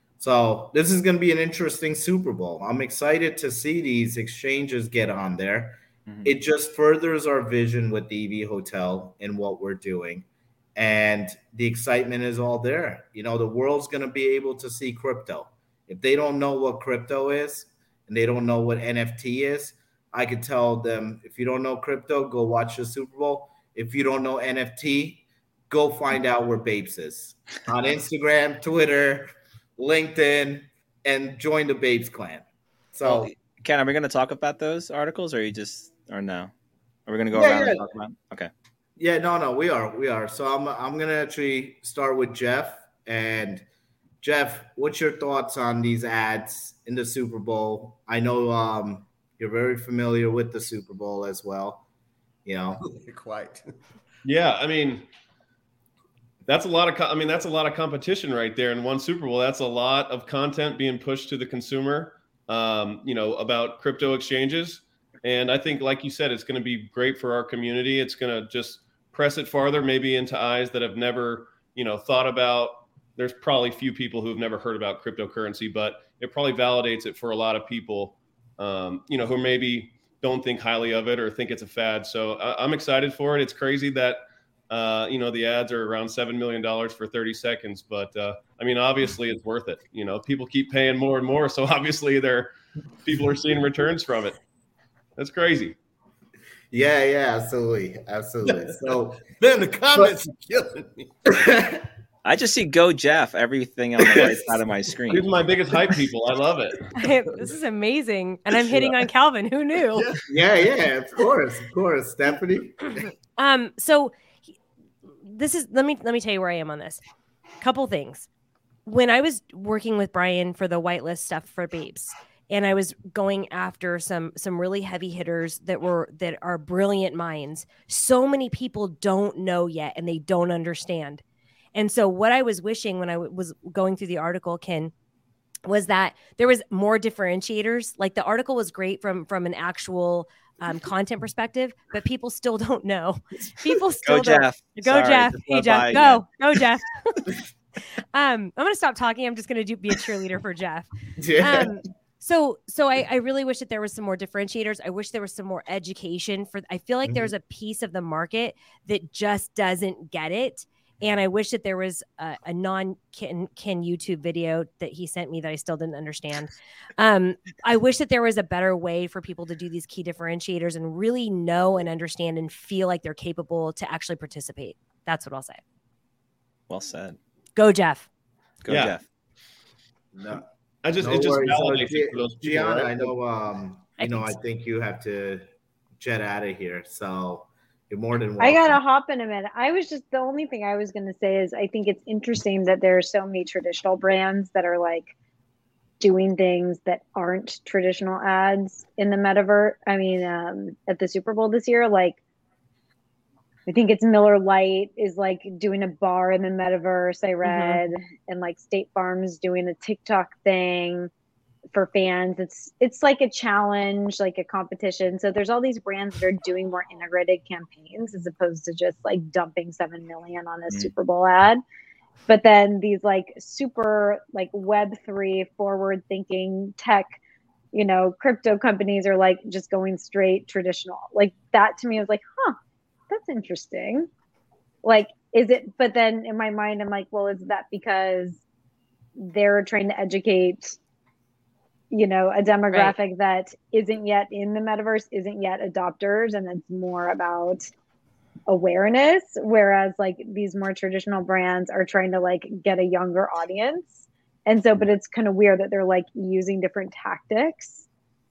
So this is going to be an interesting Super Bowl. I'm excited to see these exchanges get on there. Mm-hmm. It just furthers our vision with the E V Hotel and what we're doing. And the excitement is all there. You know, the world's going to be able to see crypto. If they don't know what crypto is and they don't know what N F T is, I could tell them, if you don't know crypto, go watch the Super Bowl. If you don't know N F T, go find out where Babes is on Instagram, Twitter, LinkedIn, and join the Babes clan. So, well, Ken, are we going to talk about those articles, or are you just, or no? Are we going to go yeah, around yeah. and talk about them? Okay. Yeah, no, no, we are, we are. So I'm, I'm going to actually start with Jeff. And Jeff, what's your thoughts on these ads in the Super Bowl? I know um, you're very familiar with the Super Bowl as well. You know, quite. Yeah, I mean, that's a lot of. Co- I mean, that's a lot of competition right there in one Super Bowl. That's a lot of content being pushed to the consumer. Um, you know, about crypto exchanges, and I think, like you said, it's going to be great for our community. It's going to just press it farther, maybe into eyes that have never, you know, thought about. There's probably few people who have never heard about cryptocurrency, but it probably validates it for a lot of people. Um, you know, who maybe don't think highly of it or think it's a fad. So I, I'm excited for it. It's crazy that, uh, you know, the ads are around seven million dollars for thirty seconds. But, uh, I mean, obviously it's worth it. You know, people keep paying more and more. So obviously they're, people are seeing returns from it. That's crazy. Yeah, yeah, absolutely. Absolutely. So then the comments but, are killing me. I just see Go Jeff, everything on the right side of my screen. These are my biggest hype people. I love it. I, this is amazing. And I'm hitting on Calvin. Who knew? Yeah, yeah, of course, of course. Stephanie. Um, so this is let me let me tell you where I am on this. Couple things. When I was working with Brian for the whitelist stuff for Babes, and I was going after some some really heavy hitters that were that are brilliant minds, so many people don't know yet and they don't understand. And so what I was wishing when I w- was going through the article, Ken, was that there was more differentiators. Like the article was great from, from an actual um, content perspective, but people still don't know. People still go don't. Jeff. Go Sorry, Jeff. Hey Jeff. Go. Again. Go Jeff. um, I'm going to stop talking. I'm just going to do be a cheerleader for Jeff. Yeah. Um, so so I, I really wish that there was some more differentiators. I wish there was some more education. For I feel like mm-hmm. there's a piece of the market that just doesn't get it. And I wish that there was a, a non-Ken Ken YouTube video that he sent me that I still didn't understand. Um, I wish that there was a better way for people to do these key differentiators and really know and understand and feel like they're capable to actually participate. That's what I'll say. Well said. Go, Jeff. Go, yeah. Jeff. No, I just no it just worries. validates so, it for those people, Gianna, right? I know. Um, I you know, think I so. think you have to jet out of here. So. You're more than welcome. I gotta hop in a minute. I was just the only thing I was gonna say is I think it's interesting that there are so many traditional brands that are like doing things that aren't traditional ads in the metaverse. I mean, um, at the Super Bowl this year, like I think it's Miller Lite is like doing a bar in the metaverse. I read, mm-hmm. and like State Farm's doing a TikTok thing for fans. It's it's like a challenge, like a competition. So there's all these brands that are doing more integrated campaigns as opposed to just like dumping seven million on a mm. Super Bowl ad. But then these like super like Web three forward thinking tech, you know, crypto companies are like just going straight traditional. Like that to me was like, huh, that's interesting. Like, is it, but then in my mind, I'm like, well, is that because they're trying to educate you know, a demographic right. that isn't yet in the metaverse, isn't yet adopters, and it's more about awareness, whereas like these more traditional brands are trying to like get a younger audience. And so, but it's kind of weird that they're like using different tactics.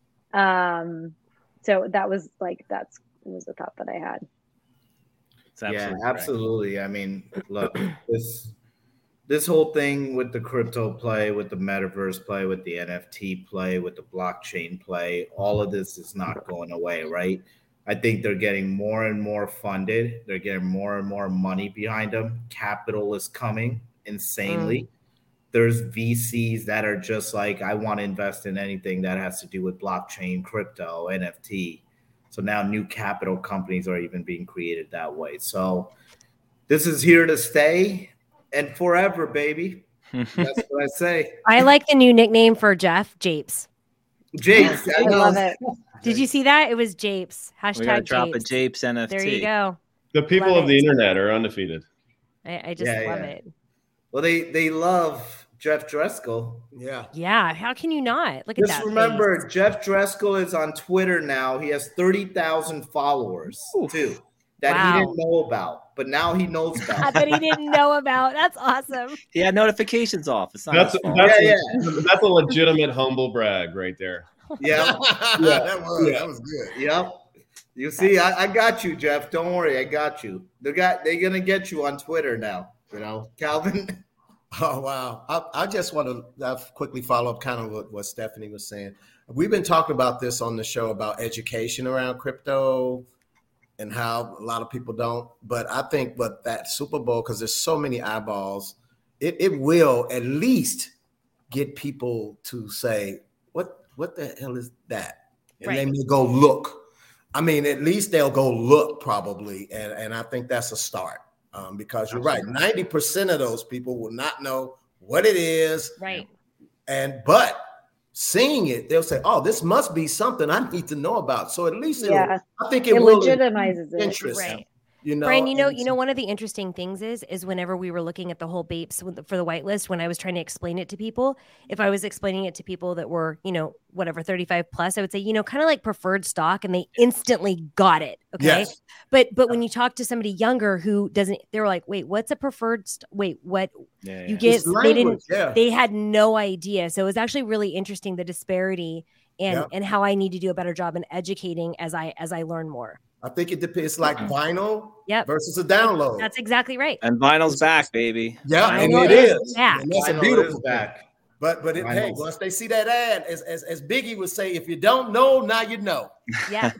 Um, so that was like, that's was the thought that I had. Absolutely yeah, absolutely. Right. I mean, look, this this whole thing with the crypto play, with the metaverse play, with the N F T play, with the blockchain play, all of this is not going away, right? I think they're getting more and more funded. They're getting more and more money behind them. Capital is coming insanely. Mm. There's V Cs that are just like, I want to invest in anything that has to do with blockchain, crypto, N F T. So now new capital companies are even being created that way. So this is here to stay and forever, baby. That's what I say. I like the new nickname for Jeff, Japes. Japes. I, I love it. Did you see that? It was Japes. Hashtag we gotta Japes. drop a Japes N F T. There you go. The people love of it. the internet are undefeated. I, I just yeah, love yeah. it. Well, they they love Jeff Dreskel. Yeah. Yeah. How can you not? Look at Just that. remember, face. Jeff Dreskel is on Twitter now. He has thirty thousand followers Ooh. too that wow. he didn't know about, but now he knows about. that he didn't know about. That's awesome. He had notifications off. It's not that's his fault. that's, yeah, a, yeah. that's a legitimate humble brag right there. Yeah, yeah. that was yeah. that was good. Yep. You see, I, I got you, Jeff. Don't worry, I got you. They got they're gonna get you on Twitter now. You know, Calvin. Oh wow! I, I just want to uh, quickly follow up, kind of what, what Stephanie was saying. We've been talking about this on the show about education around crypto and how a lot of people don't. But I think, but that Super Bowl, because there's so many eyeballs, it it will at least get people to say, "What what the hell is that?" And right. they may go look. I mean, at least they'll go look probably, and and I think that's a start. Um, because you're right, ninety percent of those people will not know what it is. Right. And but seeing it, they'll say, "Oh, this must be something I need to know about." So at least yeah. I think it, it will legitimizes it. Interest, right. You know, Brian, you know, and, you know, one of the interesting things is, is whenever we were looking at the whole BAPES for the whitelist, when I was trying to explain it to people, if I was explaining it to people that were, you know, whatever, thirty-five plus, I would say, you know, kind of like preferred stock, and they instantly got it. Okay. Yes. But, but when you talk to somebody younger who doesn't, they were like, wait, what's a preferred? St- wait, what yeah, yeah. you get? Language, they didn't, yeah. they had no idea. So it was actually really interesting, the disparity and, yeah. and how I need to do a better job in educating as I, as I learn more. I think it depends. It's like vinyl yep. versus a download. That's exactly right. And vinyl's back, baby. Yeah, Vinyl and it is. is back. And that's Vinyl a beautiful is back. But but it, hey, once they see that ad, as, as as Biggie would say, if you don't know, now you know. Yeah.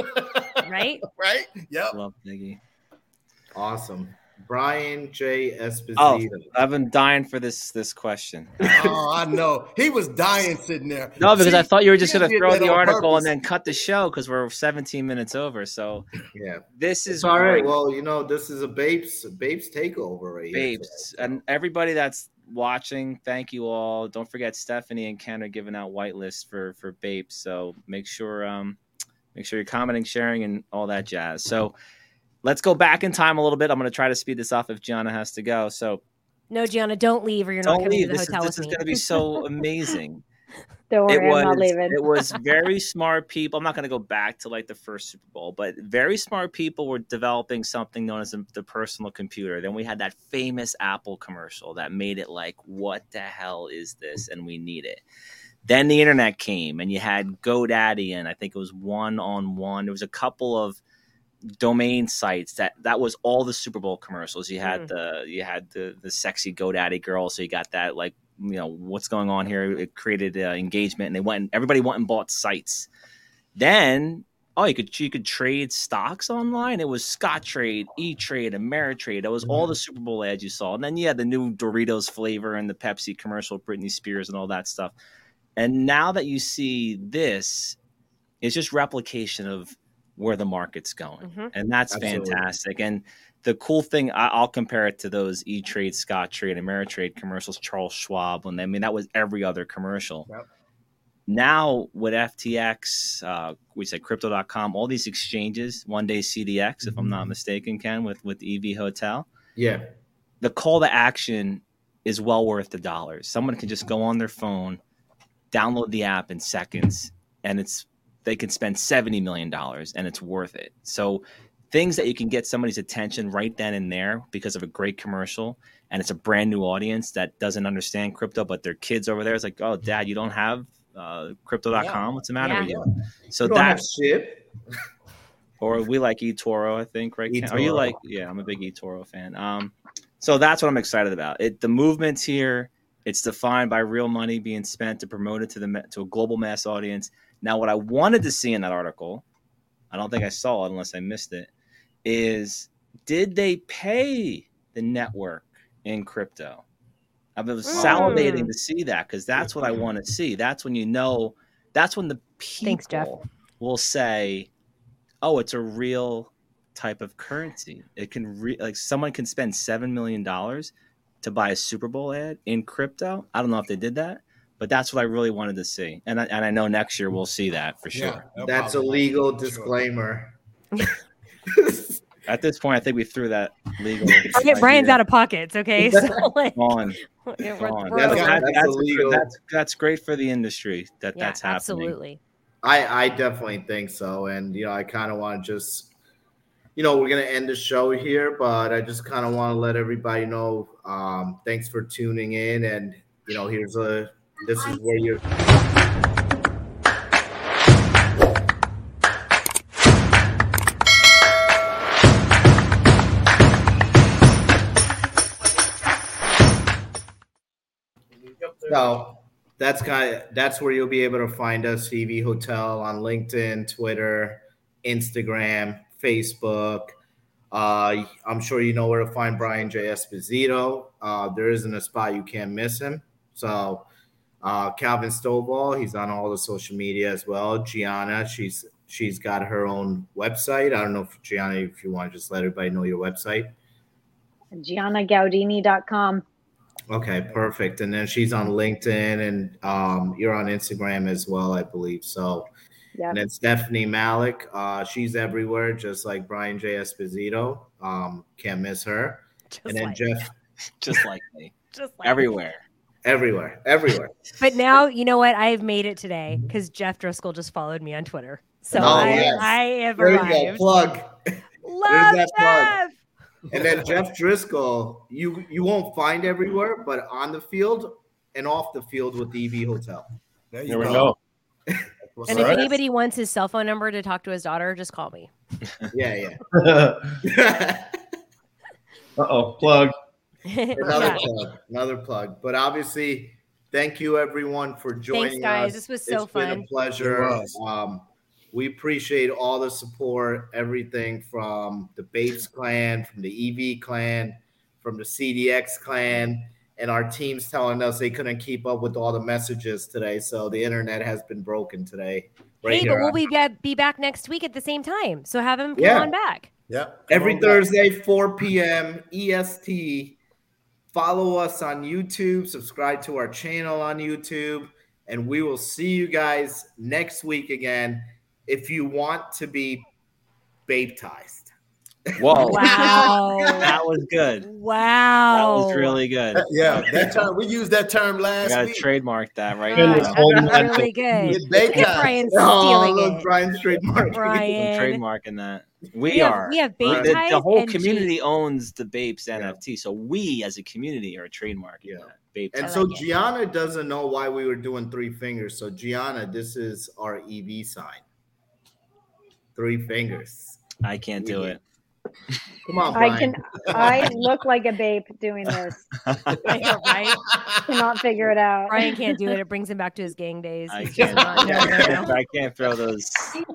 Right? Right? Yep. Love Biggie. Awesome. Brian J. Esposito. Oh, I've been dying for this this question. Oh, I know. He was dying sitting there. No, because See, I thought you were just you going to did throw that the on article purpose. and then cut the show because we're seventeen minutes over. So yeah, this is it's all right. great. Well, you know, this is a Babes, a Babes takeover right here. Babes. Today. And everybody that's watching, thank you all. Don't forget Stephanie and Ken are giving out whitelists for for Babes. So make sure um make sure you're commenting, sharing, and all that jazz. So let's go back in time a little bit. I'm going to try to speed this off if Gianna has to go. So no, Gianna, don't leave or you're don't not coming leave. to the This hotel is, with this is me. going to be so amazing. Don't worry, it was, I'm not leaving. It was very smart people. I'm not going to go back to like the first Super Bowl, but very smart people were developing something known as the personal computer. Then we had that famous Apple commercial that made it like, what the hell is this? And we need it. Then the internet came and you had GoDaddy, and I think it was one on one. There was a couple of domain sites that that was all the Super Bowl commercials. You had mm. the you had the the sexy GoDaddy girl, so you got that like, you know, what's going on here. It created uh, engagement, and they went and everybody went and bought sites. Then oh, you could you could trade stocks online. It was Scottrade, E-Trade, Ameritrade. It was mm-hmm. all the Super Bowl ads you saw. And then you had the new Doritos flavor and the Pepsi commercial, Britney Spears and all that stuff. And now that you see this, it's just replication of where the market's going. Mm-hmm. And that's Absolutely. fantastic. And the cool thing, I, I'll compare it to those E-Trade, Scottrade, Ameritrade commercials, Charles Schwab. When I mean, that was every other commercial. Yep. Now with F T X, uh, we said crypto dot com, all these exchanges, one day C D X, mm-hmm. if I'm not mistaken, Ken, with, with E V Hotel. Yeah. The call to action is well worth the dollars. Someone can just go on their phone, download the app in seconds, and it's they can spend seventy million dollars and it's worth it. So things that you can get somebody's attention right then and there because of a great commercial, and it's a brand new audience that doesn't understand crypto, but their kids over there is like, oh, Dad, you don't have uh, crypto dot com? What's the matter Yeah. with you? So You don't have that's shit. or we like eToro, I think, right? Ken? Are you eToro. like? Yeah, I'm a big eToro fan. Um, so that's what I'm excited about. It the movement's here. It's defined by real money being spent to promote it to the ma- to a global mass audience. Now, what I wanted to see in that article, I don't think I saw it unless I missed it, is did they pay the network in crypto? I was Mm. salivating to see that because that's what I want to see. That's when you know. That's when the people Thanks, Jeff. will say, oh, it's a real type of currency. It can re- like someone can spend seven million dollars to buy a Super Bowl ad in crypto. I don't know if they did that, but that's what I really wanted to see. And I, and I know next year we'll see that for sure. Yeah, That's a probably- legal sure. disclaimer. At this point, I think we threw that legal. Okay, Brian's out of pockets. Okay, so like, Gone. we're, Gone. we're That's over. got- That- that's that's, illegal. that's, that's great for the industry that Yeah, that's happening. absolutely. I, I definitely think so. And, you know, I kind of want to just, you know, we're going to end the show here, but I just kind of want to let everybody know, um, thanks for tuning in. And, you know, here's a, this is where you're. So that's kind of that's where you'll be able to find us, E V Hotel, on LinkedIn, Twitter, Instagram, Facebook. Uh, I'm sure you know where to find Brian J. Esposito. Uh, there isn't a spot you can't miss him. So uh, Calvin Stovall, he's on all the social media as well. Gianna, she's she's got her own website. I don't know if Gianna, if you want to just let everybody know your website. Gianna Gaudini dot com. Okay, perfect. And then she's on LinkedIn, and um, you're on Instagram as well, I believe. So, Yeah. and then Stephanie Malik, uh, she's everywhere, just like Brian J. Esposito. Um, can't miss her. Just and then like, Jeff, Just like me. just like Everywhere. everywhere, everywhere. But now you know what? I've made it today because Jeff Driscoll just followed me on Twitter. So Oh, I, yes. I have There you go, arrived. plug. Love that plug. Jeff. And then Jeff Driscoll, you you won't find everywhere, but on the field and off the field with the E V Hotel. There you There we go. go. What's And up? if anybody wants his cell phone number to talk to his daughter, just call me. Yeah, Uh yeah. oh, plug. Another Yeah. plug, another plug. But obviously, thank you everyone for joining guys. us. This was so It's been fun. a pleasure. It was. Um, we appreciate all the support, everything from the Bates clan, from the E V clan, from the C D X clan, and our teams telling us they couldn't keep up with all the messages today. So the internet has been broken today. Right Hey, here but we'll on- be, ba- be back next week at the same time. So have him come Yeah. on back. Yep. Come Every on back. Thursday, four p.m. E S T. Follow us on YouTube. Subscribe to our channel on YouTube. And we will see you guys next week again if you want to be baptized. Whoa. Wow. That was good. Wow. That was really good. Yeah, that term we used that term I last gotta week. trademark that right Finn Oh, was now. holding that's that really good. Get baked Look at out. Brian's Oh, stealing look, it. Brian's trademark. I'm Brian. trademarking that. We, We have- are. we have The- Bape the, Ties the whole and community owns the Bapes Yeah. N F T. So we as a community are trademarking Yeah. that. Bape And I Ties. so like it. Gianna doesn't know why we were doing three fingers. So Gianna, this is our E V sign. Three fingers. I can't do it. Come on, I Brian. can. I look like a babe doing this. I know, right? Cannot figure it out. Brian can't do it. It brings him back to his gang days. I He's can't. just not- no, no, no. I can't throw those.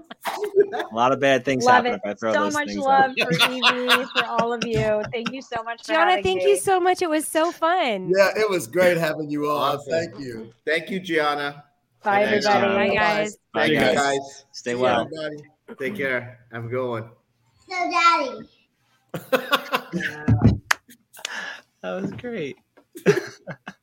A lot of bad things Love happen it. if I throw So those much things love out. for E V, for all of you. Thank you so much for Gianna, having thank me. you so much. It was so fun. Yeah, it was great having you on. Awesome. Thank you. Thank you, Gianna. Bye, Thanks, everybody. Gianna. Bye, guys. Bye, Thank you, guys. guys. Stay See you, well. everybody. Take care. Have a good one. So, Daddy. That was great.